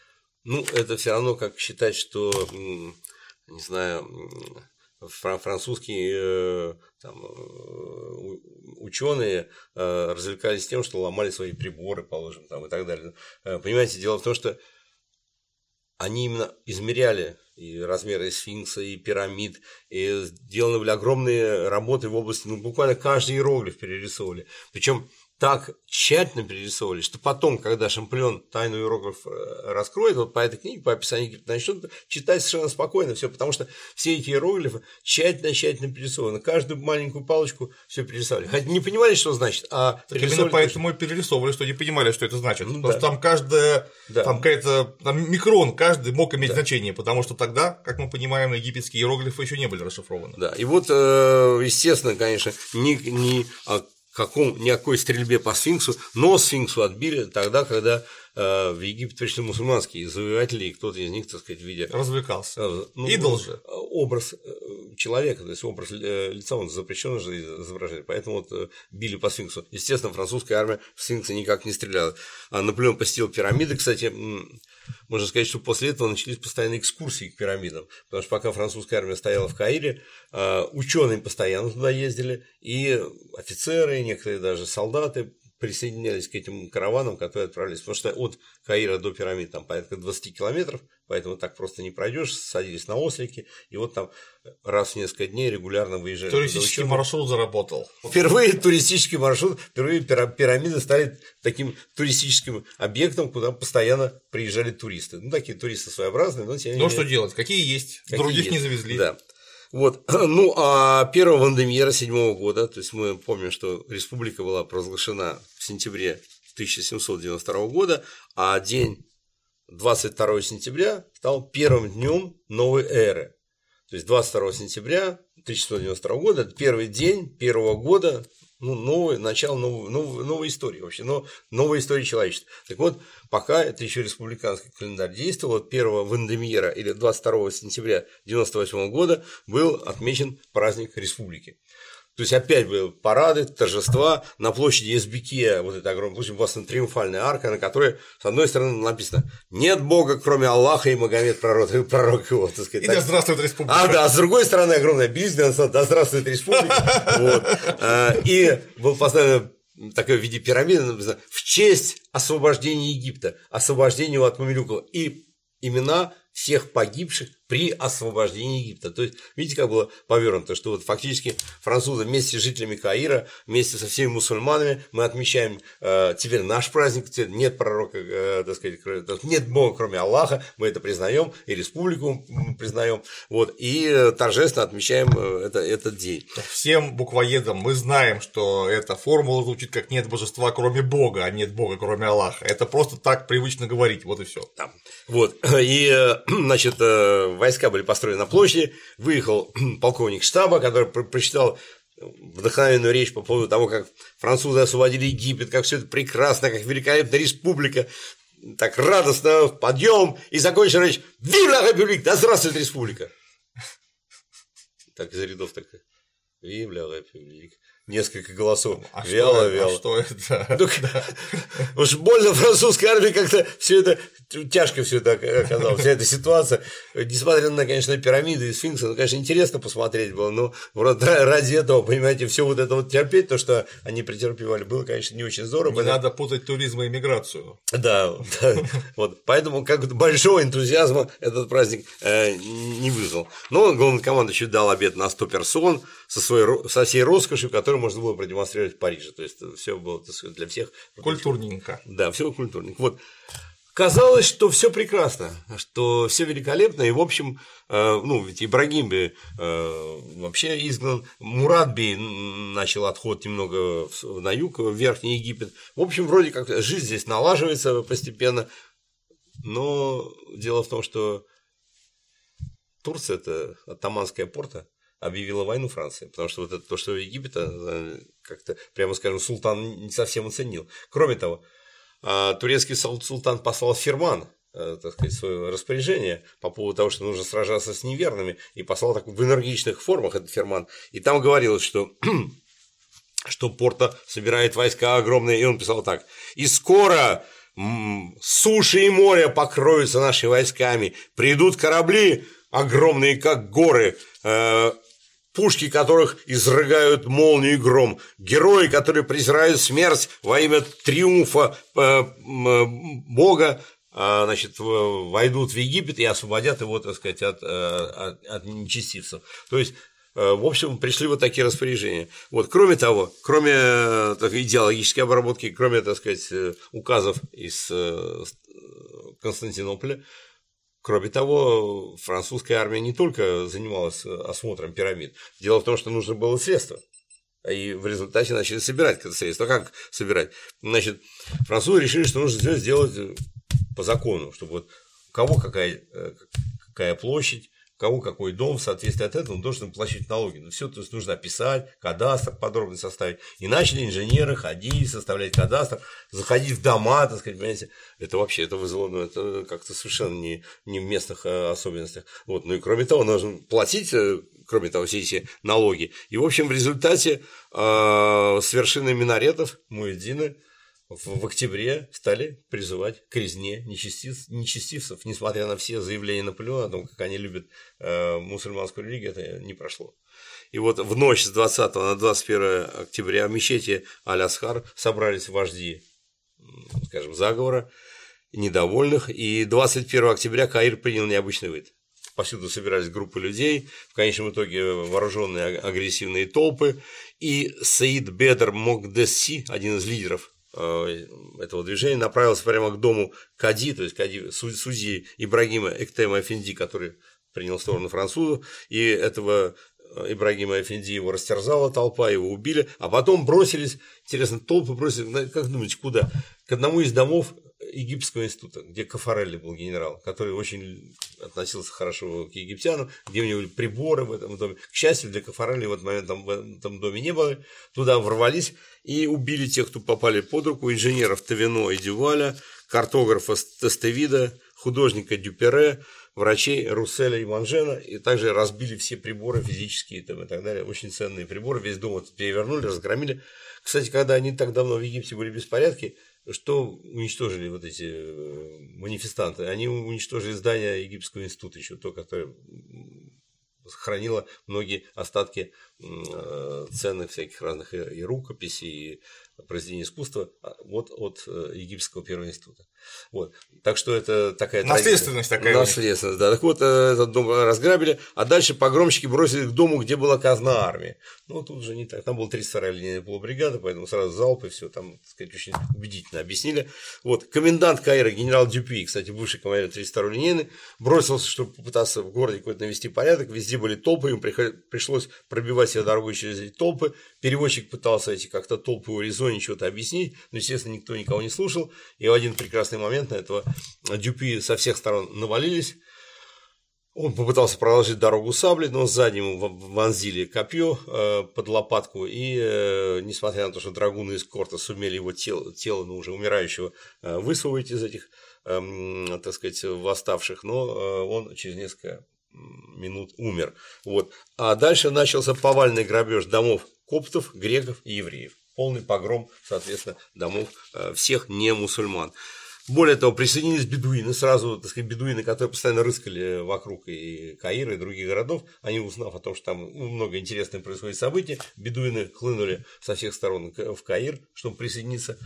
Ну, это все равно как считать, что, не знаю, французские там, ученые развлекались тем, что ломали свои приборы, положим, там, и так далее. Понимаете, дело в том, что они именно измеряли и размеры сфинкса, и пирамид, и сделаны были огромные работы в области, ну, буквально каждый иероглиф перерисовывали. Причем так тщательно перерисовывали, что потом, когда Шампольон тайну иероглиф раскроет, вот по этой книге, по описанию Египта, начнет читать совершенно спокойно все, потому что все эти иероглифы тщательно-тщательно перерисованы. Каждую маленькую палочку все перерисовали. Хотя не понимали, что значит, а именно поэтому и перерисовывали, что не понимали, что это значит. Ну, потому да. что там каждая, да. там какая-то там микрон, каждый мог иметь да. значение, потому что тогда, как мы понимаем, египетские иероглифы еще не были расшифрованы. Да, и вот, естественно, конечно, не, не каком, никакой стрельбе по сфинксу, но сфинксу отбили тогда, когда э, в Египет пришли мусульманские завоеватели, и кто-то из них, так сказать, в виде… Развлекался. Э, ну, Идол же. Образ человека, то есть образ лица, он запрещен же изображать, поэтому вот э, били по сфинксу. Естественно, французская армия в сфинкса никак не стреляла. А Наполеон посетил пирамиды, кстати, можно сказать, что после этого начались постоянные экскурсии к пирамидам, потому что пока французская армия стояла в Каире, ученые постоянно туда ездили, и офицеры, и некоторые даже солдаты присоединялись к этим караванам, которые отправились, потому что от Каира до пирамид там порядка двадцать километров, поэтому так просто не пройдешь, садились на ослики, и вот там раз в несколько дней регулярно выезжали. Туристический маршрут заработал. Впервые туристический маршрут, впервые пирамиды стали таким туристическим объектом, куда постоянно приезжали туристы. Ну, такие туристы своеобразные, но тем не менее. Ну, что делать? Какие есть? Какие Других есть? Не завезли. Да. Вот. Ну, а первого Вандемьера седьмого года, то есть мы помним, что республика была провозглашена в сентябре тысяча семьсот девяносто второго года, а день двадцать второго сентября стал первым днем новой эры. То есть двадцать второго сентября тысяча шестьсот девяносто второго года – это первый день первого года, ну, новое, начало новой, новой, новой истории вообще, но, новой истории человечества. Так вот, пока это еще республиканский календарь действовал, вот первого Вандемьера или двадцать второго сентября девяносто восьмого года был отмечен праздник республики. То есть опять были парады, торжества на площади Эсбекия, вот эта огромная площадь, была триумфальная арка, на которой, с одной стороны, написано «Нет Бога, кроме Аллаха и Магомед, пророк, пророк его», так сказать. И да здравствует республика. А, да, с другой стороны, огромная бизис, да здравствует республика. И был поставлен такой в виде пирамиды, написано «В честь освобождения Египта, освобождения от мамилюков» и имена всех погибших при освобождении Египта. То есть, видите, как было повернуто, что вот фактически французы вместе с жителями Каира, вместе со всеми мусульманами мы отмечаем э, теперь наш праздник, теперь нет пророка, э, так сказать, нет Бога, кроме Аллаха, мы это признаем, и республику признаем, вот, и торжественно отмечаем это, этот день. Всем буквоедам мы знаем, что эта формула звучит как «нет божества, кроме Бога», а «нет Бога, кроме Аллаха». Это просто так привычно говорить, вот и все. Да. Вот, и, значит, войска были построены на площади, выехал полковник штаба, который прочитал вдохновенную речь по поводу того, как французы освободили Египет, как все это прекрасно, как великолепная республика, так радостно, подъем, и закончил речь «Вив ла Републик! Да здравствует республика!» Так из рядов так «Вив ла Републик!» Несколько голосов. А вяло-вяло. А что это? Ну, да. Уж больно французской армии как-то все это тяжко все это оказалось, вся эта ситуация. Несмотря на, конечно, пирамиды и сфинксы, ну, конечно, интересно посмотреть было, но ради этого, понимаете, все вот это вот терпеть, то, что они претерпевали, было, конечно, не очень здорово. Не надо путать туризм и миграцию. Да, да. Вот, поэтому как большого энтузиазма этот праздник э, не вызвал. Но главнокомандующий дал обед на сто персон со, своей, со всей роскошью, которую можно было продемонстрировать в Париже. То есть все было, так сказать, для всех культурненько. Да, все культурненько. Вот. Казалось, что все прекрасно, что все великолепно, и, в общем, э, ну, ведь Ибрагим Бей э, вообще изгнан, Мурад Бей начал отход немного на юг, в Верхний Египет. В общем, вроде как жизнь здесь налаживается постепенно, но дело в том, что Турция, это оттоманская порта, объявила войну Франции, потому что вот это то, что Египет как-то, прямо скажем, султан не совсем оценил. Кроме того, турецкий султан послал фирман, так сказать, свое распоряжение по поводу того, что нужно сражаться с неверными, и послал так в энергичных формах этот фирман. И там говорилось, что, что Порта собирает войска огромные, и он писал так: «И скоро суши и море покроются нашими войсками, придут корабли огромные, как горы, пушки которых изрыгают молнию и гром, герои, которые презирают смерть во имя триумфа Бога, значит, войдут в Египет и освободят его, так сказать, от, от, от нечестивцев». То есть, в общем, пришли вот такие распоряжения. Вот, кроме того, кроме так, идеологической обработки, кроме, так сказать, указов из Константинополя, кроме того, французская армия не только занималась осмотром пирамид. Дело в том, что нужно было средства. И в результате начали собирать это средство. А как собирать? Значит, французы решили, что нужно все сделать по закону, чтобы вот у кого какая, какая площадь, у кого какой дом, в соответствии от этого он должен платить налоги. Но все, то есть нужно описать, кадастр подробно составить. И начали инженеры ходить, составлять кадастр, заходить в дома, так сказать, понимаете. Это вообще, это вызвало, ну, это как-то совершенно не, не в местных особенностях. Вот. Ну и кроме того, нужно платить, кроме того, все эти налоги. И, в общем, в результате э, с вершины минаретов муэдзины в, в октябре стали призывать к резне нечестив, нечестивцев, несмотря на все заявления Наполеона о том, как они любят э, мусульманскую религию, это не прошло. И вот в ночь с двадцатого на двадцать первое октября в мечети Аль-Асхар собрались вожди, скажем, заговора, недовольных, и двадцать первого октября Каир принял необычный вид. Повсюду собирались группы людей, в конечном итоге вооруженные агрессивные толпы, и Саид Бедр Мокдесси, один из лидеров этого движения, направился прямо к дому Кади, то есть Кади, судьи Ибрагима Эктема Эфенди, который принял сторону французов, и этого Ибрагима Эфенди его растерзала толпа, его убили, а потом бросились, интересно, толпы бросились, как думаете, куда? К одному из домов Египетского института, где Кафарелли был генерал, который очень относился хорошо к египтянам, где у него были приборы в этом доме. К счастью, для Кафарелли в этот момент там, в этом доме не было. Туда ворвались и убили тех, кто попали под руку, инженеров Тавино и Дюваля, картографа Тестевида, художника Дюпере, врачей Русселя и Манжена, и также разбили все приборы физические там, и так далее, очень ценные приборы, весь дом вот перевернули, разгромили. Кстати, когда они так давно в Египте были беспорядки, что уничтожили вот эти манифестанты? Они уничтожили здание Египетского института, еще то, которое хранило многие остатки ценных всяких разных и рукописей, и произведений искусства вот от Египетского первого института. Вот. Так что это такая наследственность традиция. такая. Наследственность, да. Так вот, этот дом разграбили, а дальше погромщики бросили к дому, где была казна армии. Ну, тут же не так. Там была тридцать вторая линейная полубригада, поэтому сразу залп и все там, так сказать, очень убедительно объяснили. Вот. Комендант Каира, генерал Дюпи, кстати, бывший командир тридцать второй линейной, бросился, чтобы попытаться в городе какой-то навести порядок. Везде были толпы, ему пришлось пробивать себе дорогу через эти толпы. Переводчик пытался эти как-то толпы урезонить, что-то объяснить, но, естественно, никто никого не слушал. И в один прекрасный момент на этого Дюпи со всех сторон навалились. Он попытался проложить дорогу саблей, но сзади ему вонзили копье э, под лопатку, и э, несмотря на то, что драгуны из корта сумели его тело, тело ну, уже умирающего э, высвободить из этих, э, так сказать, восставших, но э, он через несколько минут умер. Вот. А дальше начался повальный грабеж домов коптов, греков и евреев. Полный погром, соответственно, домов э, всех не мусульман. Более того, присоединились бедуины, сразу, так сказать, бедуины, которые постоянно рыскали вокруг и Каира, и других городов, они, узнав о том, что там ну, много интересных происходит событий, бедуины хлынули со всех сторон в Каир, чтобы присоединиться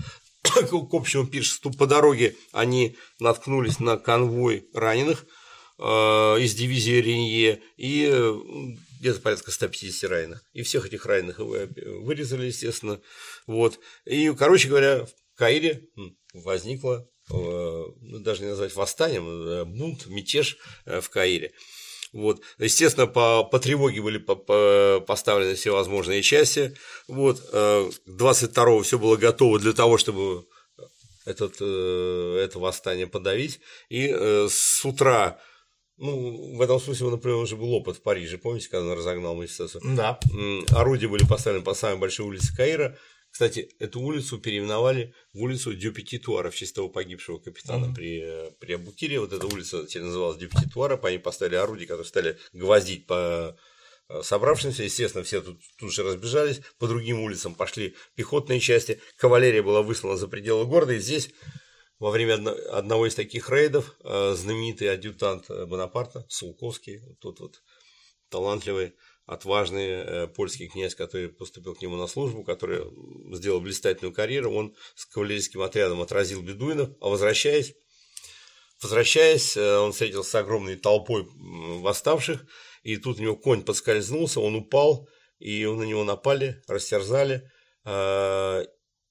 к общему пиршеству. По дороге они наткнулись на конвой раненых э, из дивизии Ренье и э, где-то порядка ста пятидесяти раненых. И всех этих раненых вырезали, естественно. Вот. И, короче говоря, в Каире возникло, ну, даже не назвать восстанием, бунт, мятеж в Каире. Вот. Естественно, по, по тревоге были по, по, поставлены все возможные части. Вот. двадцать второго все было готово для того, чтобы этот, это восстание подавить. И с утра, ну, в этом смысле, например, уже был опыт в Париже, помните, когда он разогнал манифестацию? Да. Орудия были поставлены по самой большой улице Каира. Кстати, эту улицу переименовали в улицу Дю-Пети-Туара в честь того погибшего капитана mm-hmm. при, при Абукире. Вот эта улица теперь называлась Дю-Пети-Туара, по ней поставили орудия, которые стали гвоздить по собравшимся. Естественно, все тут, тут же разбежались, по другим улицам пошли пехотные части, кавалерия была выслана за пределы города, и здесь во время одного из таких рейдов знаменитый адъютант Бонапарта, Сулковский, тот вот талантливый, отважный польский князь, который поступил к нему на службу, который сделал блистательную карьеру, он с кавалерийским отрядом отразил бедуинов, а возвращаясь, возвращаясь, он встретился с огромной толпой восставших, и тут у него конь подскользнулся, он упал, и на него напали, растерзали, его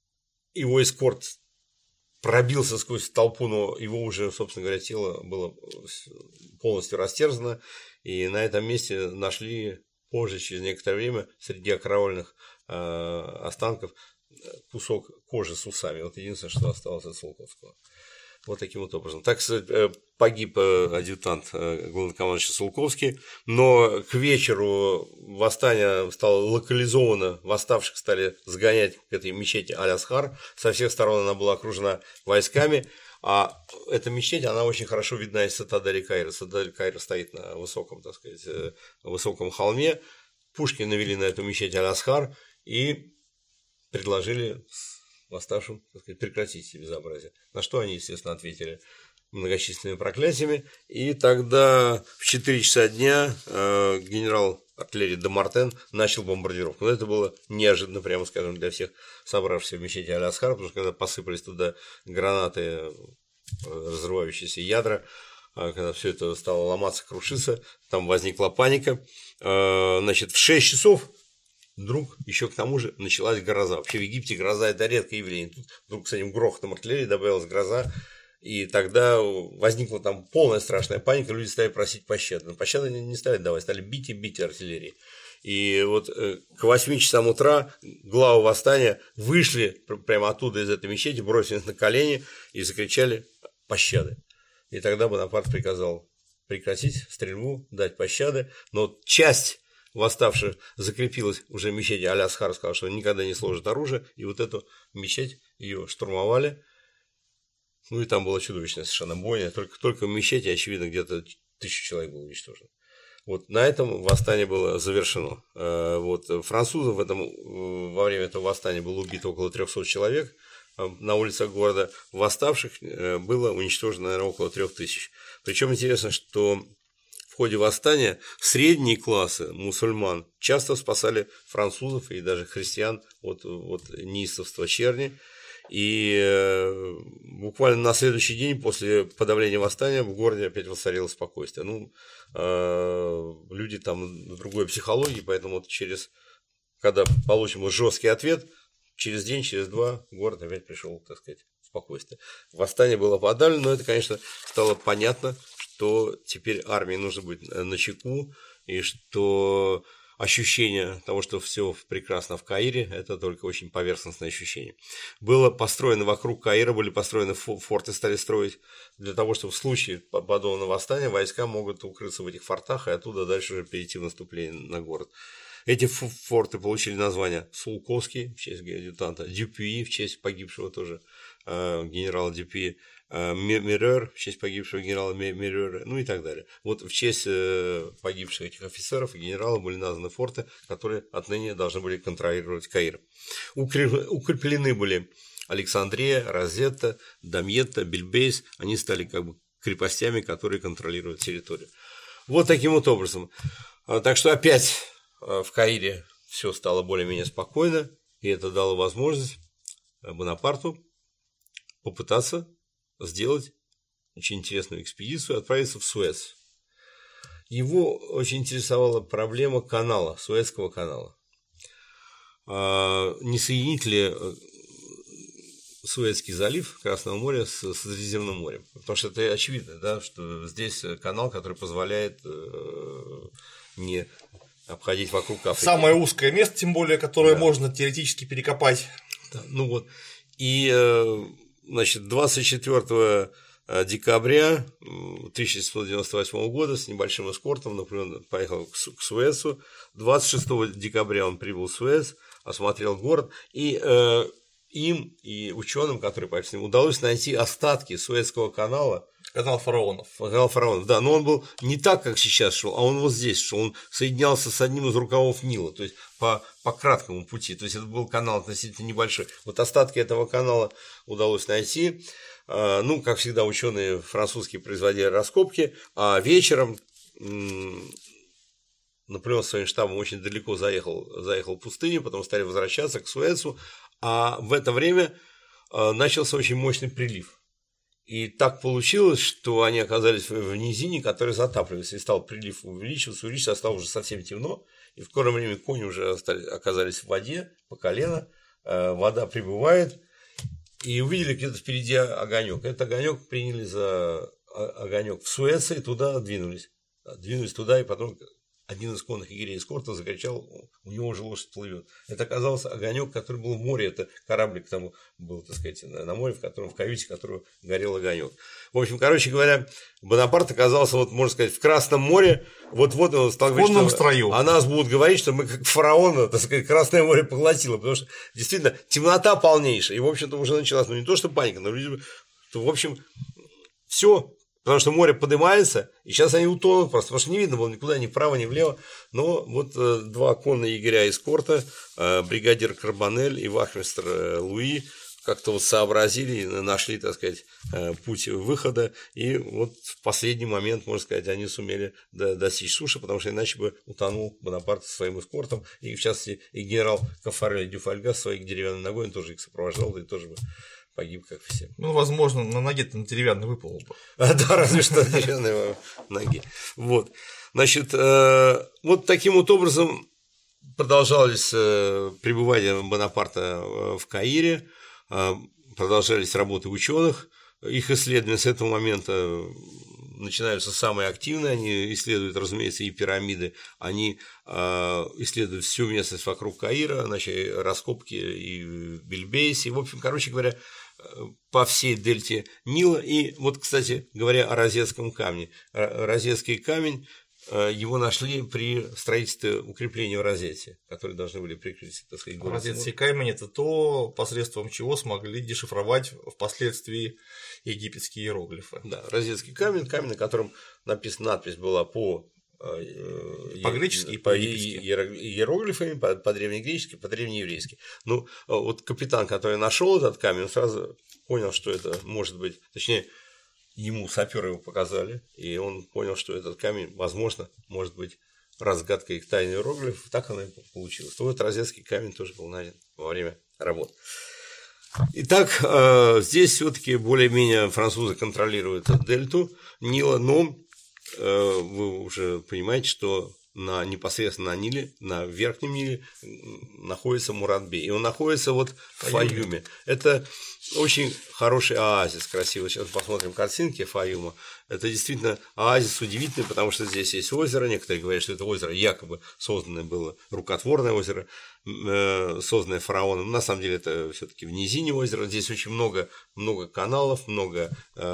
эскорт пробился сквозь толпу, но его уже, собственно говоря, тело было полностью растерзано, и на этом месте нашли позже, через некоторое время, среди окровавленных э, останков кусок кожи с усами. Вот единственное, что осталось от Сулковского. Вот таким вот образом. Так погиб адъютант главнокомандующий Сулковский, но к вечеру восстание стало локализовано, восставших стали сгонять к этой мечети Аль-Асхар, со всех сторон она была окружена войсками, а эта мечеть, она очень хорошо видна из цитадели Каира. Цитадель Каира стоит на высоком, так сказать, высоком холме. Пушки навели на эту мечеть Аль-Асхар и предложили восставшим, так сказать, прекратить эти безобразия. На что они, естественно, ответили многочисленными проклятиями. И тогда в четыре часа дня э, генерал артиллерии де Мартен начал бомбардировку. Но это было неожиданно, прямо скажем, для всех собравшихся в мечети Аль-Асхар, потому что когда посыпались туда гранаты, разрывающиеся ядра, когда все это стало ломаться, крушиться, там возникла паника. Значит, в шесть часов вдруг еще к тому же началась гроза. Вообще в Египте гроза – это редкое явление. Тут вдруг с этим грохотом артиллерии добавилась гроза, и тогда возникла там полная страшная паника, люди стали просить пощады. Но пощады не стали давать, стали бить и бить артиллерии. И вот к восьми часам утра главы восстания вышли прямо оттуда из этой мечети, бросились на колени и закричали пощады. И тогда Бонапарт приказал прекратить стрельбу, дать пощады, но часть восставших закрепилась уже в мечети. Алясхар сказал, что никогда не сложит оружие, и вот эту мечеть ее штурмовали. Ну и там была чудовищная совершенно бойня, только, только в мечети, очевидно, где-то тысяча человек было уничтожено. Вот на этом восстание было завершено. Вот французов в этом, во время этого восстания было убито около трехсот человек на улицах города. Восставших было уничтожено, наверное, около трех тысяч. Причем интересно, что в ходе восстания средние классы мусульман часто спасали французов и даже христиан от, от неистовства черни. И буквально на следующий день после подавления восстания в городе опять воцарилось спокойствие. Ну, люди там в другой психологии, поэтому вот через, когда получим жесткий ответ, через день, через два город опять пришел, так сказать, в спокойствие. Восстание было подавлено, но это, конечно, стало понятно, что теперь армии нужно быть начеку, и что ощущение того, что все прекрасно в Каире, это только очень поверхностное ощущение. Было построено вокруг Каира, были построены форты, стали строить для того, чтобы в случае подобного восстания войска могут укрыться в этих фортах и оттуда дальше уже перейти в наступление на город. Эти форты получили название Сулковский в честь адъютанта, Дюпюи в честь погибшего тоже э, генерала Дюпюи, э, Мирер в честь погибшего генерала Мирера, ну и так далее. Вот в честь э, погибших этих офицеров и генералов были названы форты, которые отныне должны были контролировать Каир. Укреплены были Александрия, Розетта, Дамьетта, Бельбейс, они стали как бы крепостями, которые контролируют территорию. Вот таким вот образом. Так что опять в Каире все стало более-менее спокойно, и это дало возможность Бонапарту попытаться сделать очень интересную экспедицию, отправиться в Суэц. Его очень интересовала проблема канала, Суэцкого канала. Не соединить ли Суэцкий залив Красного моря с Средиземным морем? Потому что это очевидно, да, что здесь канал, который позволяет не обходить вокруг Африки. Самое узкое место, тем более, которое да. можно теоретически перекопать. Да, ну вот. И, значит, двадцать четвёртого декабря тысяча семьсот девяносто восьмого года с небольшим эскортом Наполеон поехал к Суэцу. двадцать шестого декабря он прибыл в Суэц, осмотрел город, и э, им и ученым, которые пошли с ним, удалось найти остатки Суэцкого канала. Канал фараонов. Канал фараонов, да, но он был не так, как сейчас шел, а он вот здесь шел, он соединялся с одним из рукавов Нила, то есть по, по краткому пути, то есть это был канал относительно небольшой. Вот остатки этого канала удалось найти. Ну, как всегда, ученые французские производили раскопки, а вечером Наполеон своим штабом очень далеко заехал, заехал в пустыню, потом стали возвращаться к Суэцу, а в это время начался очень мощный прилив. И так получилось, что они оказались в низине, которая затапливается, и стал прилив увеличиваться, увеличиваться, стало уже совсем темно, и в скором времени кони уже оказались в воде по колено, вода прибывает, и увидели где-то впереди огонек. Этот огонек приняли за огонек в Суэце и туда двинулись. Двинулись туда, и потом один из конных егерей эскорта закричал, у него уже лошадь плывет. Это оказался огонек, который был в море. Это кораблик там был, так сказать, на море, в котором, в каюте которого горел огонек. В общем, короче говоря, Бонапарт оказался, вот, можно сказать, в Красном море. Вот-вот он стал говорить, что строю. О нас будут говорить, что мы как фараона, так сказать, Красное море поглотило. Потому что действительно темнота полнейшая. И, в общем-то, уже началась, ну, не то, что паника, но люди, то, в общем, все. Потому что море поднимается, и сейчас они утонут просто, потому что не видно было никуда, ни вправо, ни влево. Но вот э, два конные егеря эскорта, э, бригадир Карбонель и вахмистр э, Луи, как-то вот сообразили, нашли, так сказать, э, путь выхода, и вот в последний момент, можно сказать, они сумели до, достичь суши, потому что иначе бы утонул Бонапарт со своим эскортом, и в частности и генерал Кафарель Дюфальга своей деревянной ногой, он тоже их сопровождал, и тоже бы погиб, как все. Ну, возможно, на ноге-то на деревянный выпал бы. А, да, разве что на деревянной ноге. Вот. Значит, э, вот таким вот образом продолжалось э, пребывание Бонапарта в Каире, э, продолжались работы ученых, их исследования с этого момента начинаются самые активные, они исследуют, разумеется, и пирамиды, они исследуют всю местность вокруг Каира, значит, раскопки и в Бельбейсе, в общем, короче говоря, по всей дельте Нила. И вот, кстати говоря, о Розетском камне. Розетский камень, его нашли при строительстве укрепления в Розете, которые должны были прикрыть, так сказать, город. Розетский камень – это то, посредством чего смогли дешифровать впоследствии египетские иероглифы. Да, Розетский камень, камень, на котором написана надпись была по по-гречески и по иероглифами, по, по древнегречески, по древнееврейски. Ну, вот капитан, который нашел этот камень, он сразу понял, что это может быть, точнее, ему саперы его показали, и он понял, что этот камень, возможно, может быть разгадкой их тайны иероглифов, так оно и получилось. То вот Розетский камень тоже был найден во время работ. Итак, здесь все-таки более-менее французы контролируют дельту Нила, но вы уже понимаете, что на, непосредственно на Ниле, на Верхнем Ниле находится Мурад-бей. И он находится вот в Фаюме. Это очень хороший оазис, красивый. Сейчас посмотрим картинки Фаюма. Это действительно оазис удивительный, потому что здесь есть озеро. Некоторые говорят, что это озеро якобы созданное было, рукотворное озеро, созданное фараоном. На самом деле это все-таки в низине озера. Здесь очень много, много каналов, много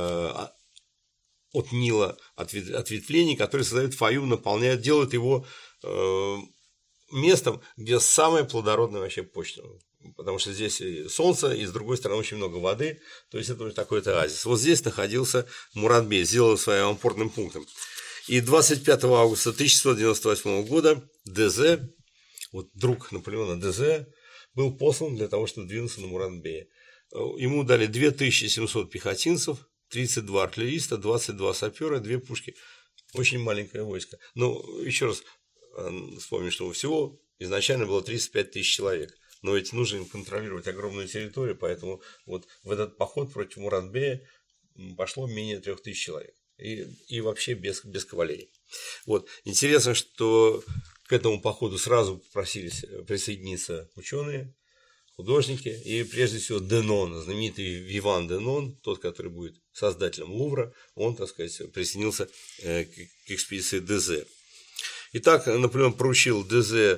от Нила ответвлений, которые создают Фаюм, наполняют, делают его э, местом, где самая плодородная вообще почва. Потому что здесь и солнце, и с другой стороны очень много воды, то есть это такой-то оазис. Вот здесь находился Мурад-бей, сделал своим опорным пунктом. И двадцать пятого августа тысяча шестьсот девяносто восьмого года Дезе, вот друг Наполеона Дезе, был послан для того, чтобы двинуться на Мурад-бея. Ему дали две тысячи семьсот пехотинцев, тридцать два артиллериста, двадцать два сапера, две пушки. Очень маленькое войско. Но еще раз вспомню, что всего изначально было тридцать пять тысяч человек. Но ведь нужно им контролировать огромную территорию, поэтому вот в этот поход против Мурад-бея пошло менее трех тысяч человек. И, и вообще без, без кавалерии. Вот. Интересно, что к этому походу сразу попросились присоединиться ученые, художники, и прежде всего Денон, знаменитый Виван Денон, тот, который будет создателем Лувра, он, так сказать, присоединился к экспедиции Дезе. Итак, Наполеон поручил Дезе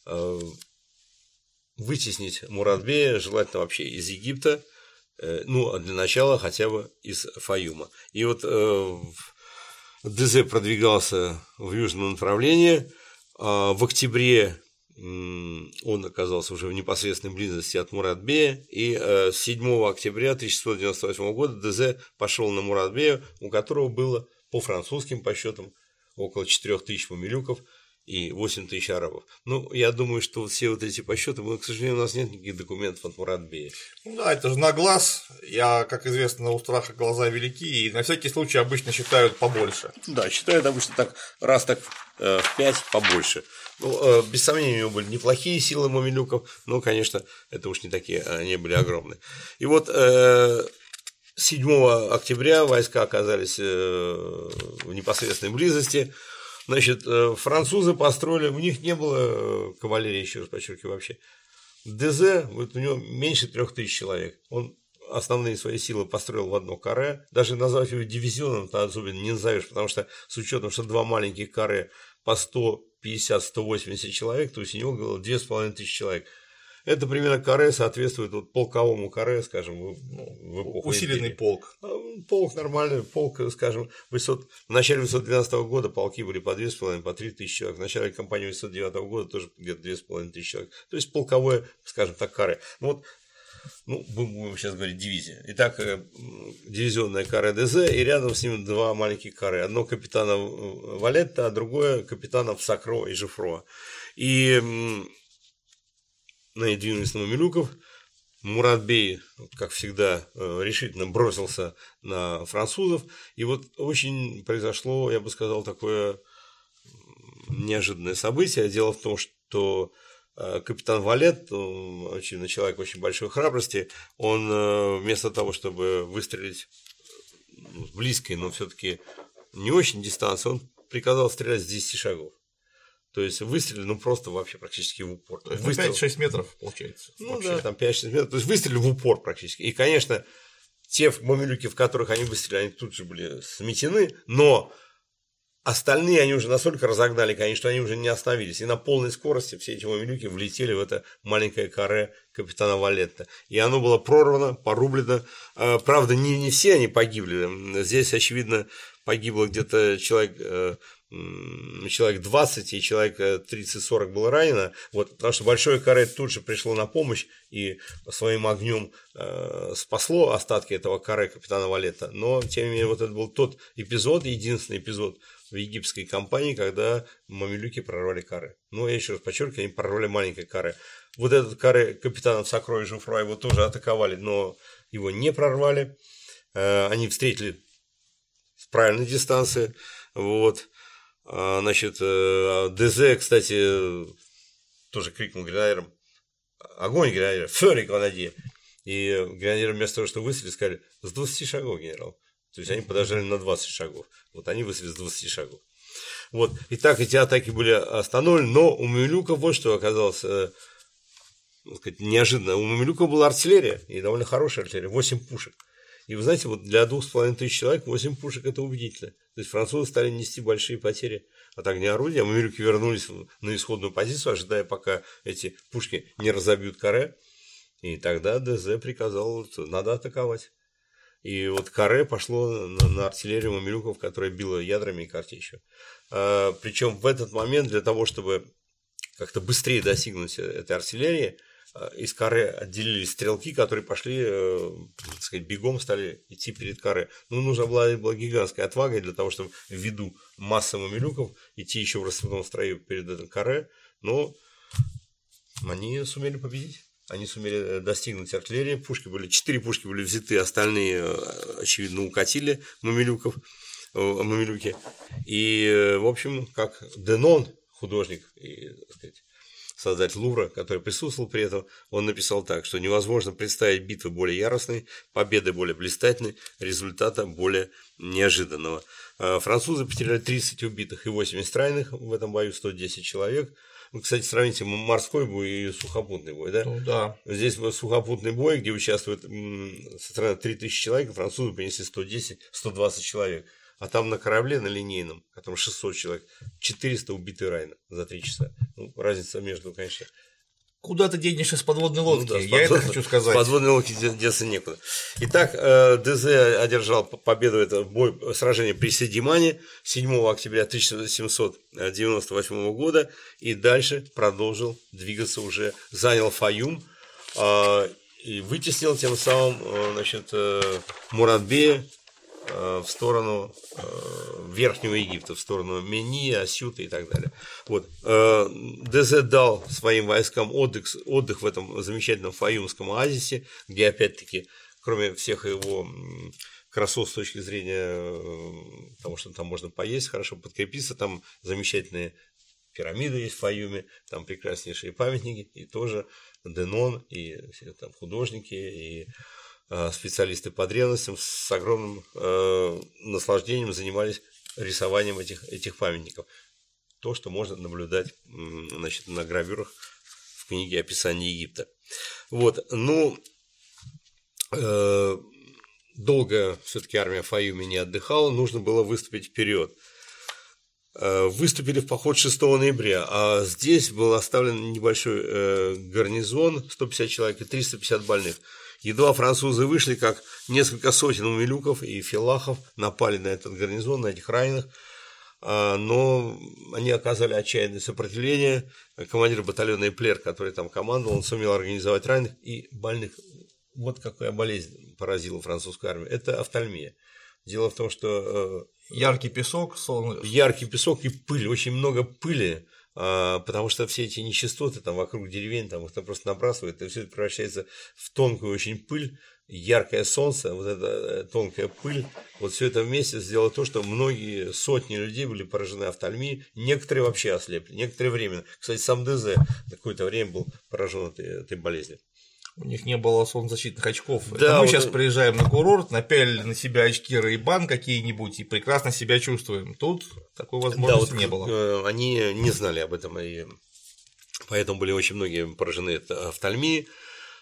вытеснить Мурад-бея, желательно вообще из Египта, ну, а для начала хотя бы из Фаюма. И вот Дезе продвигался в южном направлении, в октябре он оказался уже в непосредственной близости от Мурад-бея, и седьмого октября тысяча шестьсот девяносто восьмого года Дезе пошел на Мурад-бея, у которого было по французским подсчетам около четырёх тысяч мамилюков и восемь тысяч арабов. Ну, я думаю, что все вот эти подсчеты, к сожалению, у нас нет никаких документов от Мурад-бея. Ну да, это же на глаз. Я, как известно, у страха глаза велики, и на всякий случай обычно считают побольше. Да, считают обычно так, раз так э, в пять побольше. Ну, э, без сомнения, у него были неплохие силы мамилюков, но, конечно, это уж не такие, они были огромные. И вот э, седьмого октября войска оказались э, в непосредственной близости. Значит, французы построили, у них не было кавалерии, еще раз подчеркиваю, вообще. Дезе, вот у него меньше трех тысяч человек. Он основные свои силы построил в одно каре. Даже назвать его дивизионом -то особенно не назовешь, потому что с учетом, что два маленьких каре по сто пятьдесят - сто восемьдесят человек, то есть у него было две с половиной тысячи человек. Это примерно каре соответствует вот полковому каре, скажем, в, в эпоху усиленный империи. полк. Полк нормальный, полк, скажем, восемьсот, в начале восемьсот двенадцатого года полки были по две с половиной, по три тысячи человек. В начале кампании восемьсот девятого года тоже где-то две с половиной тысячи человек. То есть полковое, скажем так, каре. Ну, вот, ну, будем сейчас говорить дивизия. Итак, дивизионная каре Дезе, и рядом с ним два маленьких каре. Одно капитана Валетта, а другое капитанов Сакро и Жифро. И на двинулись на мамилюков. Мурад-бей, как всегда, решительно бросился на французов. И вот очень произошло, я бы сказал, такое неожиданное событие. Дело в том, что капитан Валет, очень, человек очень большой храбрости, он вместо того, чтобы выстрелить с близкой, но все-таки не очень дистанции, он приказал стрелять с десяти шагов. То есть выстрелили, ну просто вообще практически в упор. То есть выстрел... пять-шесть метров получается. Ну вообще. Да, там пять-шесть метров. То есть выстрелили в упор практически. И, конечно, те мамилюки, в которых они выстрелили, они тут же были сметены, но остальные они уже настолько разогнали, конечно, что они уже не остановились. И на полной скорости все эти мамилюки влетели в это маленькое каре капитана Валетта. И оно было прорвано, порублено. Правда, не, не все они погибли. Здесь, очевидно, погибло где-то человек... человек двадцать и человек тридцать-сорок было ранено, вот, потому что большое каре тут же пришло на помощь и своим огнем э, спасло остатки этого каре капитана Валетта, но тем не менее вот это был тот эпизод, единственный эпизод в египетской кампании, когда мамилюки прорвали каре. Ну, я еще раз подчеркиваю, они прорвали маленькое каре. Вот этот каре капитана Сакро и Жуфра его тоже атаковали, но его не прорвали, э, они встретили с правильной дистанции, вот. Значит, ДЗ, кстати, тоже крикнул гренадерам: огонь, гренадер, фёрик ванади. И гренадеры вместо того, что выстрелили, сказали: с двадцати шагов, генерал. То есть они подождали на двадцать шагов. Вот они выстрелили с двадцати шагов. Вот. И так эти атаки были остановлены, но у мамилюков вот что оказалось, так сказать, неожиданно. У мамилюков была артиллерия, и довольно хорошая артиллерия, восемь пушек. И вы знаете, вот для двух с половиной тысяч человек восемь пушек – это убедительно. То есть французы стали нести большие потери от огня орудия, а мамилюки вернулись на исходную позицию, ожидая, пока эти пушки не разобьют каре. И тогда ДЗ приказал, что надо атаковать. И вот каре пошло на, на артиллерию мамилюков, которая била ядрами и картечью. А, причем в этот момент для того, чтобы как-то быстрее достигнуть этой артиллерии, из каре отделились стрелки, которые пошли, так сказать, бегом стали идти перед каре. Ну, нужна была, была гигантская отвага для того, чтобы ввиду массы мамилюков идти еще в рассыпном строю перед этим каре, но они сумели победить. Они сумели достигнуть артиллерии. Пушки были, четыре пушки были взяты, остальные, очевидно, укатили мамилюков, мамилюки. И, в общем, как Денон, художник и, так сказать, создатель Лувра, который присутствовал при этом, он написал так, что невозможно представить битвы более яростной, победы более блистательной, результата более неожиданного. Французы потеряли тридцать убитых и восемьдесят раненых в этом бою, сто десять человек. Ну, кстати, сравните морской бой и сухопутный бой, да? Ну, да. Здесь сухопутный бой, где участвует со стороны три тысячи человек, французы принесли сто десять - сто двадцать человек. А там на корабле, на линейном, котором шестьсот человек, четыреста убиты ранены за три часа. Ну, разница между, конечно. Куда ты денешься с подводной лодки? Ну, да, Я подвод... это хочу сказать. С подводной лодки деться некуда. Итак, ДЗ одержал победу, это бой, сражение при Седимане седьмого октября тысяча семьсот девяносто восьмого года, и дальше продолжил двигаться уже, занял Фаюм и вытеснил тем самым, значит, Муратбея в сторону Верхнего Египта, в сторону Мени, Асюта и так далее. Вот. ДЗ дал своим войскам отдых, отдых в этом замечательном Фаюмском оазисе, где опять-таки, кроме всех его красот с точки зрения того, что там можно поесть, хорошо подкрепиться, там замечательные пирамиды есть в Фаюме, там прекраснейшие памятники, и тоже Денон, и там художники, и специалисты по древностям с огромным э, наслаждением занимались рисованием этих, этих памятников. То, что можно наблюдать, значит, на гравюрах в книге «Описание Египта». Вот, ну, э, долго все-таки армия Фаюми не отдыхала, нужно было выступить вперед. Э, выступили в поход шестого ноября, а здесь был оставлен небольшой э, гарнизон, сто пятьдесят человек и триста пятьдесят больных. Едва французы вышли, как несколько сотен мамилюков и филахов напали на этот гарнизон, на этих раненых, но они оказали отчаянное сопротивление. Командир батальона Эплер, который там командовал, он сумел организовать раненых и больных. Вот какая болезнь поразила французскую армию. Это офтальмия. Дело в том, что яркий песок, солнце... яркий песок и пыль, очень много пыли. Потому что все эти нечистоты там вокруг деревень, там их там просто набрасывают, и все это превращается в тонкую очень пыль, яркое солнце, вот эта тонкая пыль, вот все это вместе сделало то, что многие сотни людей были поражены офтальмией, некоторые вообще ослепли, некоторые временно. Кстати, сам ДЗ на какое-то время был поражен этой, этой болезнью. У них не было солнцезащитных очков. Да, это мы вот... сейчас приезжаем на курорт, напялили на себя очки Ray-Ban какие-нибудь и прекрасно себя чувствуем. Тут такой возможности да, вот, не было. Они не знали об этом, и поэтому были очень многие поражены офтальмией.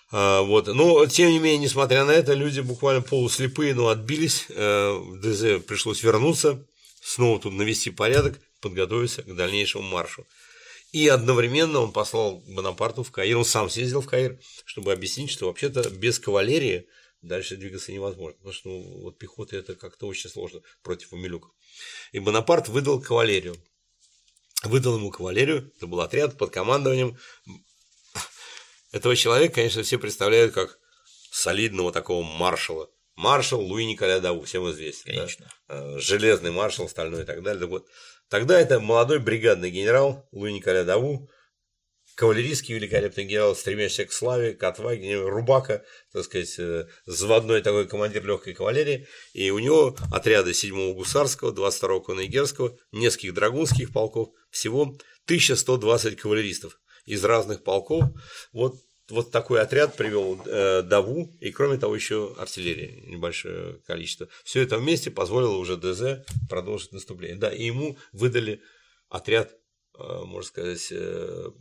А, вот. Но, тем не менее, несмотря на это, люди буквально полуслепые, но отбились. ДЗ пришлось вернуться, снова тут навести порядок, подготовиться к дальнейшему маршу. И одновременно он послал Бонапарту в Каир, он сам съездил в Каир, чтобы объяснить, что вообще-то без кавалерии дальше двигаться невозможно, потому что ну, вот пехота это как-то очень сложно против мамилюков. И Бонапарт выдал кавалерию. Выдал ему кавалерию, это был отряд под командованием. Этого человека, конечно, все представляют как солидного такого маршала. Маршал Луи Николя Даву, всем известен. Конечно. Да? Железный маршал, стальной и так далее. Так вот, тогда это молодой бригадный генерал Луи Николя Даву, кавалерийский великолепный генерал, стремящийся к славе, к отваге, Рубака, так сказать, заводной такой командир легкой кавалерии. И у него отряды седьмого гусарского, двадцать второго конноегерского, нескольких драгунских полков, всего тысяча сто двадцать кавалеристов из разных полков. Вот, вот такой отряд привел э, Даву, и кроме того еще артиллерия, небольшое количество. Все это вместе позволило уже ДЗ продолжить наступление. Да, и ему выдали отряд, э, можно сказать, э,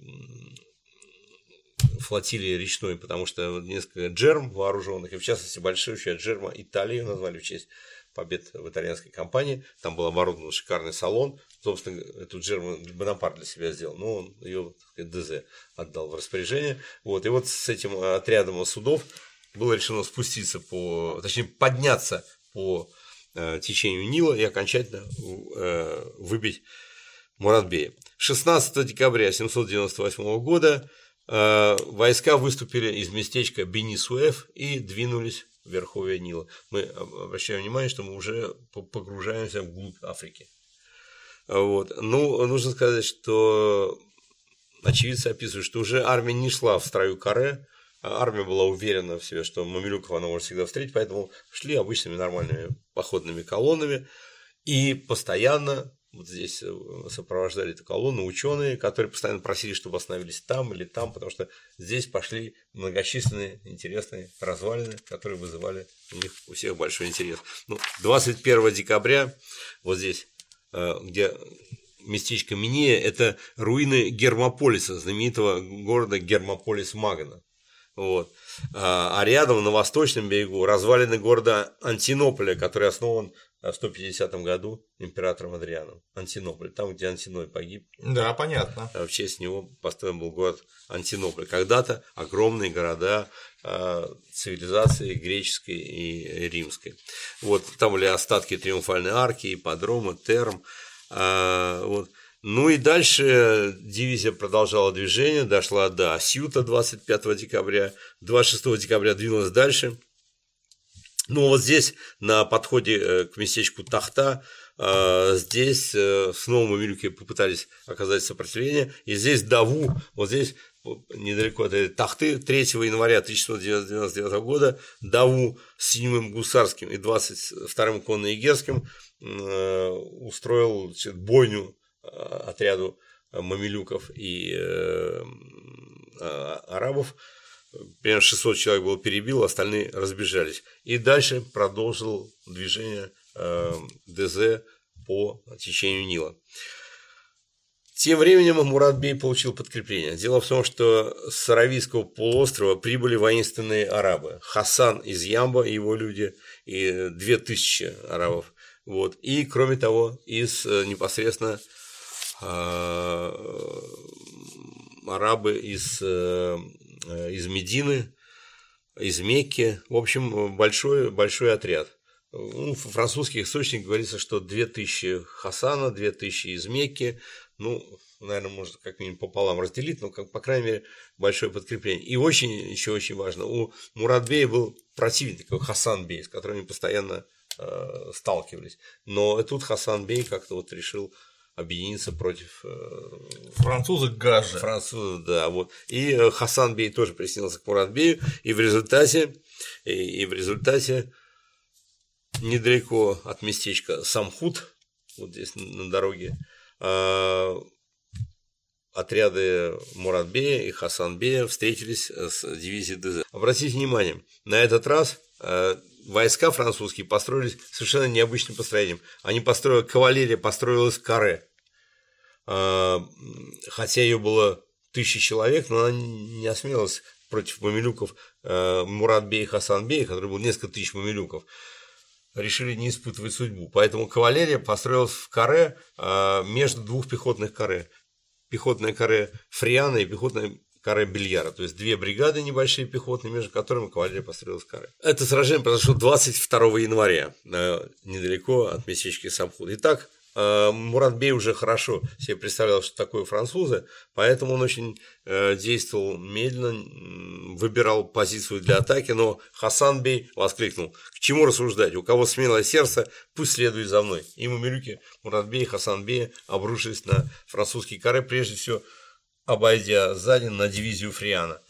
флотилии речной, потому что несколько джерм вооруженных, и в частности большущая джерма Италии назвали в честь побед в итальянской кампании. Там был оборудован шикарный салон. Собственно, эту джерму Бонапарт для себя сделал, но он ее, так сказать, ДЗ отдал в распоряжение. Вот. И вот с этим отрядом судов было решено спуститься по, точнее, подняться по э, течению Нила и окончательно э, выбить Муратбея. шестнадцатого декабря семьсот девяносто восьмого года э, войска выступили из местечка Бени-Суэф и двинулись в верховье Нила. Мы обращаем внимание, что мы уже погружаемся вглубь Африки. Вот. Ну, нужно сказать, что очевидцы описывают, что уже армия не шла в строю каре, армия была уверена в себе, что мамилюков она может всегда встретить, поэтому шли обычными нормальными походными колоннами, и постоянно вот здесь сопровождали эту колонну ученые, которые постоянно просили, чтобы остановились там или там, потому что здесь пошли многочисленные интересные развалины, которые вызывали у них у всех большой интерес. Ну, двадцать первого декабря вот здесь, где местечко Минея, это руины Гермополиса, знаменитого города Гермополис-Магна. Вот. А рядом, на восточном берегу, развалины города Антинополя, который основан в сто пятидесятом году императором Адрианом. Антинополь, там, где Антиной погиб. Да, понятно. В честь него построен был город Антинополь. Когда-то огромные города цивилизации греческой и римской. Вот, там были остатки Триумфальной арки, ипподрома, терм. Вот. Ну и дальше дивизия продолжала движение, дошла до Асьюта двадцать пятого декабря, двадцать шестого декабря двинулась дальше. Ну вот здесь на подходе к местечку Тахта, здесь снова мамилюки попытались оказать сопротивление, и здесь Даву, вот здесь недалеко от этой Тахты, третьего января тысяча семьсот девяносто девятого года Даву с седьмым гусарским и двадцать вторым конно-егерским устроил бойню отряду мамилюков и арабов. Примерно шестьсот человек было перебил, остальные разбежались. И дальше продолжил движение ДЗ по течению Нила. Тем временем Муратбей получил подкрепление. Дело в том, что с Аравийского полуострова прибыли воинственные арабы. Хасан из Ямба и его люди, и две тысячи арабов. Вот. И, кроме того, из непосредственно арабы из из Медины, из Мекки, в общем, большой, большой отряд. Ну, в французских источниках говорится, что две тысячи Хасана, две тысячи из Мекки, ну, наверное, можно как минимум пополам разделить, но, как, по крайней мере, большое подкрепление. И очень, еще очень важно, у Муратбея был противник, такой Хасан Бей, с которым они постоянно э, сталкивались. Но тут Хасан Бей как-то вот решил объединиться против француза Гажа. Француза, да, вот. И Хасан Бей тоже присоединился к Муратбею, и в результате, и, и в результате недалеко от местечка Самхут, вот здесь на дороге, отряды Муратбея и Хасан Бея встретились с дивизией ДЗ. Обратите внимание, на этот раз войска французские построились совершенно необычным построением. Они построили, кавалерия построилась в каре. Хотя ее было тысячи человек, но она не осмелилась против мамилюков Муратбей и Хасанбей, который был несколько тысяч мамилюков, решили не испытывать судьбу. Поэтому кавалерия построилась в каре между двух пехотных каре. Пехотное каре Фриана и пехотное каре Бельяра. То есть две бригады небольшие пехотные, между которыми кавалерия построилась в каре. Это сражение произошло двадцать второго января, недалеко от местечка Самхут. Итак, Муратбей уже хорошо себе представлял, что такое французы, поэтому он очень действовал медленно, выбирал позицию для атаки, но Хасанбей воскликнул: к чему рассуждать, у кого смелое сердце, пусть следует за мной. И мамилюки Муратбей и Хасанбей обрушились на французские каре, прежде всего обойдя сзади на дивизию Фриана.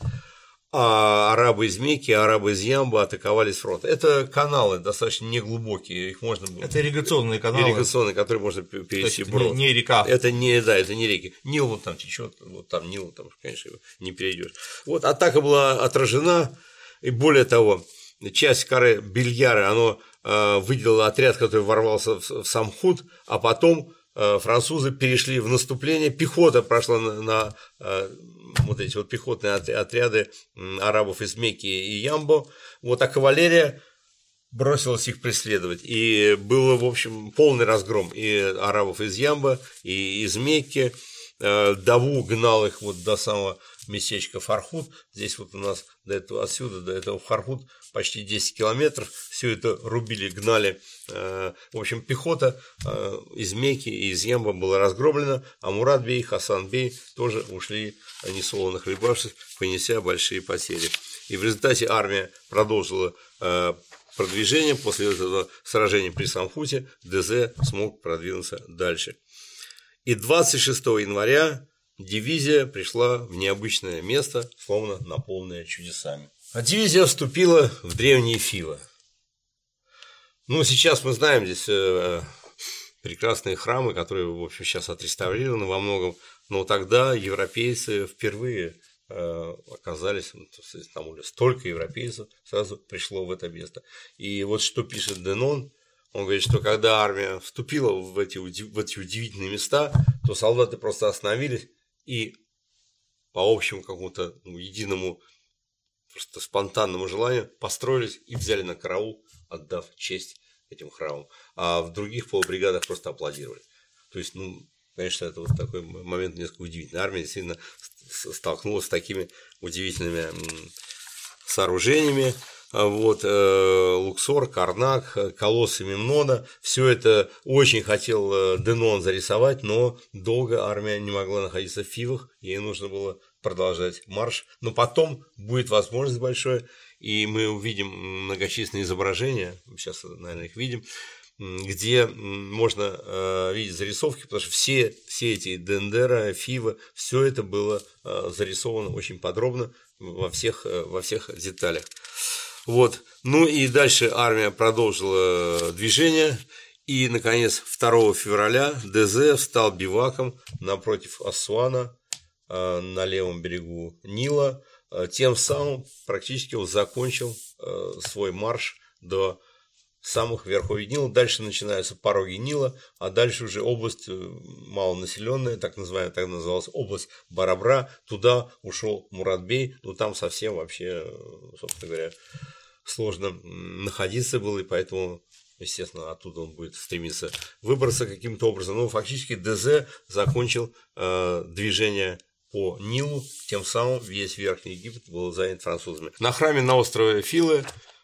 А арабы из Мекки, арабы из Ямба атаковали с фронта. Это каналы достаточно неглубокие, их можно было... Это ирригационные каналы. Ирригационные, которые можно перейти брод. Не, не река. Это не, да, это не реки. Нил вот там течет, вот там Нил, там, конечно, не перейдешь. Вот атака была отражена, и более того, часть каре Бельяра, оно э, выделило отряд, который ворвался в, в Самхут, а потом э, французы перешли в наступление, пехота прошла на... на э, вот эти вот пехотные отряды арабов из Мекки и Ямбо, вот, а кавалерия бросилась их преследовать. И было, в общем, полный разгром и арабов из Ямбо, и из Мекки. Даву гнал их вот до самого местечка Фархут. Здесь вот у нас до этого, отсюда до этого Фархут почти десять километров. Все это рубили, гнали. В общем, пехота из Мекки и из Ямба была разгромлена, а Муратбей и Хасанбей тоже ушли, несолоно хлебавшись, понеся большие потери. И в результате армия продолжила продвижение. После этого сражения при Самхуте ДЗ смог продвинуться дальше. И двадцать шестого января дивизия пришла в необычное место, словно наполненное чудесами. А дивизия вступила в древние Фивы. Ну, сейчас мы знаем здесь э, прекрасные храмы, которые, в общем, сейчас отреставрированы во многом, но тогда европейцы впервые э, оказались, там уже столько европейцев сразу пришло в это место. И вот что пишет Денон. Он говорит, что когда армия вступила в эти, в эти удивительные места, то солдаты просто остановились и по общему какому-то ну, единому, просто спонтанному желанию построились и взяли на караул, отдав честь этим храмам. А в других полубригадах просто аплодировали. То есть, ну, конечно, это вот такой момент несколько удивительный. Армия действительно столкнулась с такими удивительными сооружениями. Вот, э, Луксор, Карнак, колоссы Мемнона, все это очень хотел Денон зарисовать, но долго армия не могла находиться в Фивах, ей нужно было продолжать марш, но потом будет возможность большая, и мы увидим многочисленные изображения, сейчас, наверное, их видим, где можно э, видеть зарисовки, потому что все, все эти Дендера, Фива, все это было э, зарисовано очень подробно во всех, э, во всех деталях. Вот. Ну и дальше армия продолжила движение, и, наконец, второго февраля ДЗ встал биваком напротив Асуана э, на левом берегу Нила, э, тем самым практически он закончил э, свой марш до самых верхов Нила. Дальше начинаются пороги Нила, а дальше уже область малонаселенная, так называемая, так называлась область Барабра. Туда ушел Муратбей, ну там совсем вообще, собственно говоря, сложно находиться было, и поэтому, естественно, оттуда он будет стремиться выбраться каким-то образом. Но фактически ДЗ закончил э, движение по Нилу, тем самым весь Верхний Египет был занят французами. На храме на острове Филы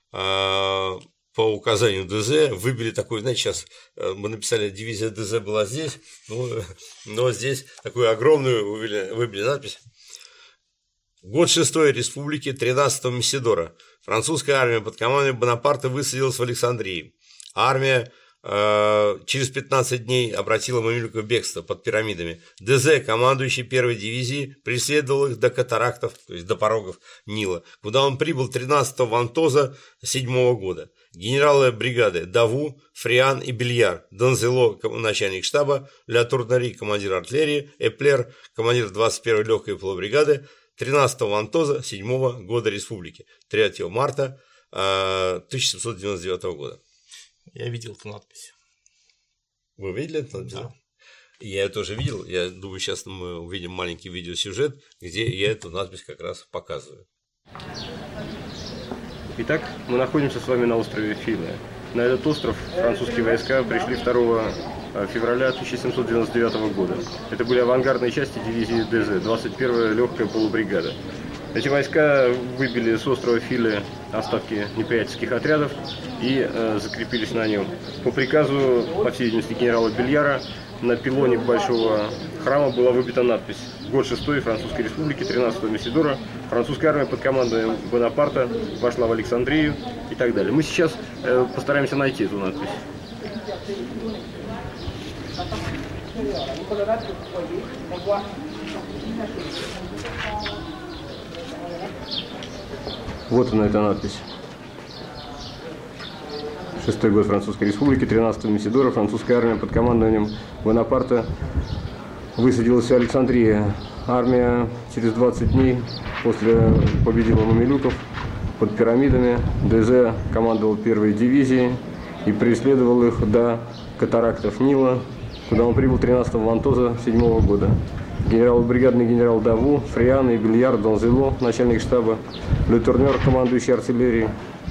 э, по указанию ДЗ выбили такой, знаете, сейчас мы написали, дивизия ДЗ была здесь, ну, но здесь такую огромную выбили, выбили надпись. Год шестой республики тринадцатого Месидора. Французская армия под командой Бонапарта высадилась в Александрии. Армия э, через пятнадцать дней обратила мамилюков в бегство под пирамидами. ДЗ, командующий первой дивизией, преследовал их до катарактов, то есть до порогов Нила, куда он прибыл тринадцатого Вантоза седьмого года. Генералы бригады Даву, Фриан и Бельяр, Донзело, начальник штаба, Ля Турнари, командир артиллерии, Эплер, командир двадцать первой легкой полубригады, тринадцатого Вантоза седьмого года республики, третьего марта тысяча семьсот девяносто девятого года. Я видел эту надпись. Вы видели эту надпись? Да. Я ее тоже видел. Я думаю, сейчас мы увидим маленький видеосюжет, где я эту надпись как раз показываю. Итак, мы находимся с вами на острове Филе. На этот остров французские войска пришли второго февраля тысяча семьсот девяносто девятого года. Это были авангардные части дивизии ДЗ, двадцать первая легкая полубригада. Эти войска выбили с острова Филе остатки неприятельских отрядов и э, закрепились на нем. По приказу, по всей видимости, генерала Бельяра, на пилоне большого храма была выбита надпись: «Год шестой Французской Республики, тринадцатого Месидора, французская армия под командой Бонапарта вошла в Александрию» и так далее. Мы сейчас э, постараемся найти эту надпись. Вот она, эта надпись. Шестой год Французской Республики, тринадцатого Месидора, французская армия под командованием Бонапарта высадилась в Александрии. Армия через двадцать дней после победила мамилюков под пирамидами. ДЗ командовал первой дивизией и преследовал их до катарактов Нила, куда он прибыл тринадцатого Вантоза седьмого года. Генерал бригадный генерал Даву, Фриан и Бельяр, Донзело, начальник штаба, Ле Турнер, командующий артиллерией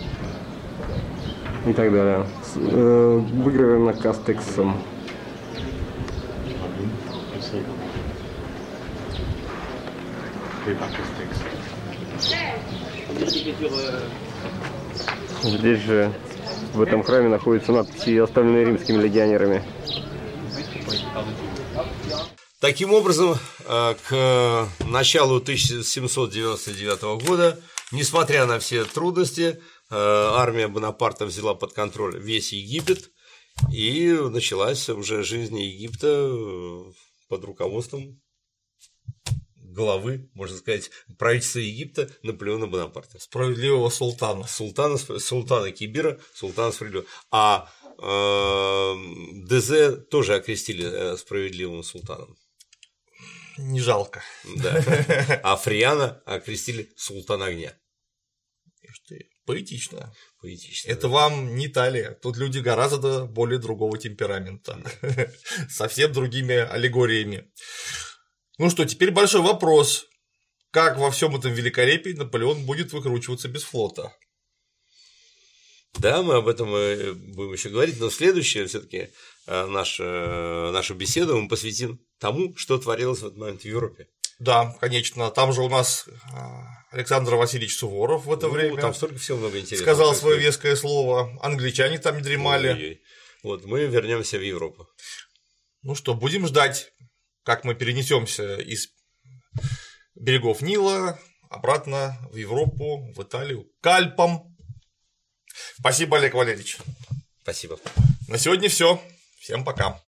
и так далее. Э, выгравировано Кастексом. Здесь же, в этом храме, находятся надписи, оставленные римскими легионерами. Таким образом, к началу тысяча семьсот девяносто девятого года, несмотря на все трудности, армия Бонапарта взяла под контроль весь Египет, и началась уже жизнь Египта под руководством главы, можно сказать, правительства Египта Наполеона Бонапарта. Справедливого султана. Султана, султана Кибира, султана справедливого. А э, ДЗ тоже окрестили справедливым султаном. Не жалко. Да. А Фриана окрестили султан огня. Поэтично. Поэтично. Это да. вам не Италия. Тут люди гораздо более другого темперамента. Совсем другими аллегориями. Ну что, теперь большой вопрос. Как во всем этом великолепии Наполеон будет выкручиваться без флота? Да, мы об этом будем еще говорить, но следующее все-таки нашу, нашу беседу мы посвятим тому, что творилось в этот момент в Европе. Да, конечно. Там же у нас Александр Васильевич Суворов в это ну, время. Там столько всего много интересного. Сказал свое веское слово. Англичане там не дремали. Ой-ой-ой. Вот мы вернемся в Европу. Ну что, будем ждать, как мы перенесемся из берегов Нила обратно в Европу, в Италию, к Альпам. Спасибо, Олег Валерьевич. Спасибо. На сегодня все. Всем пока.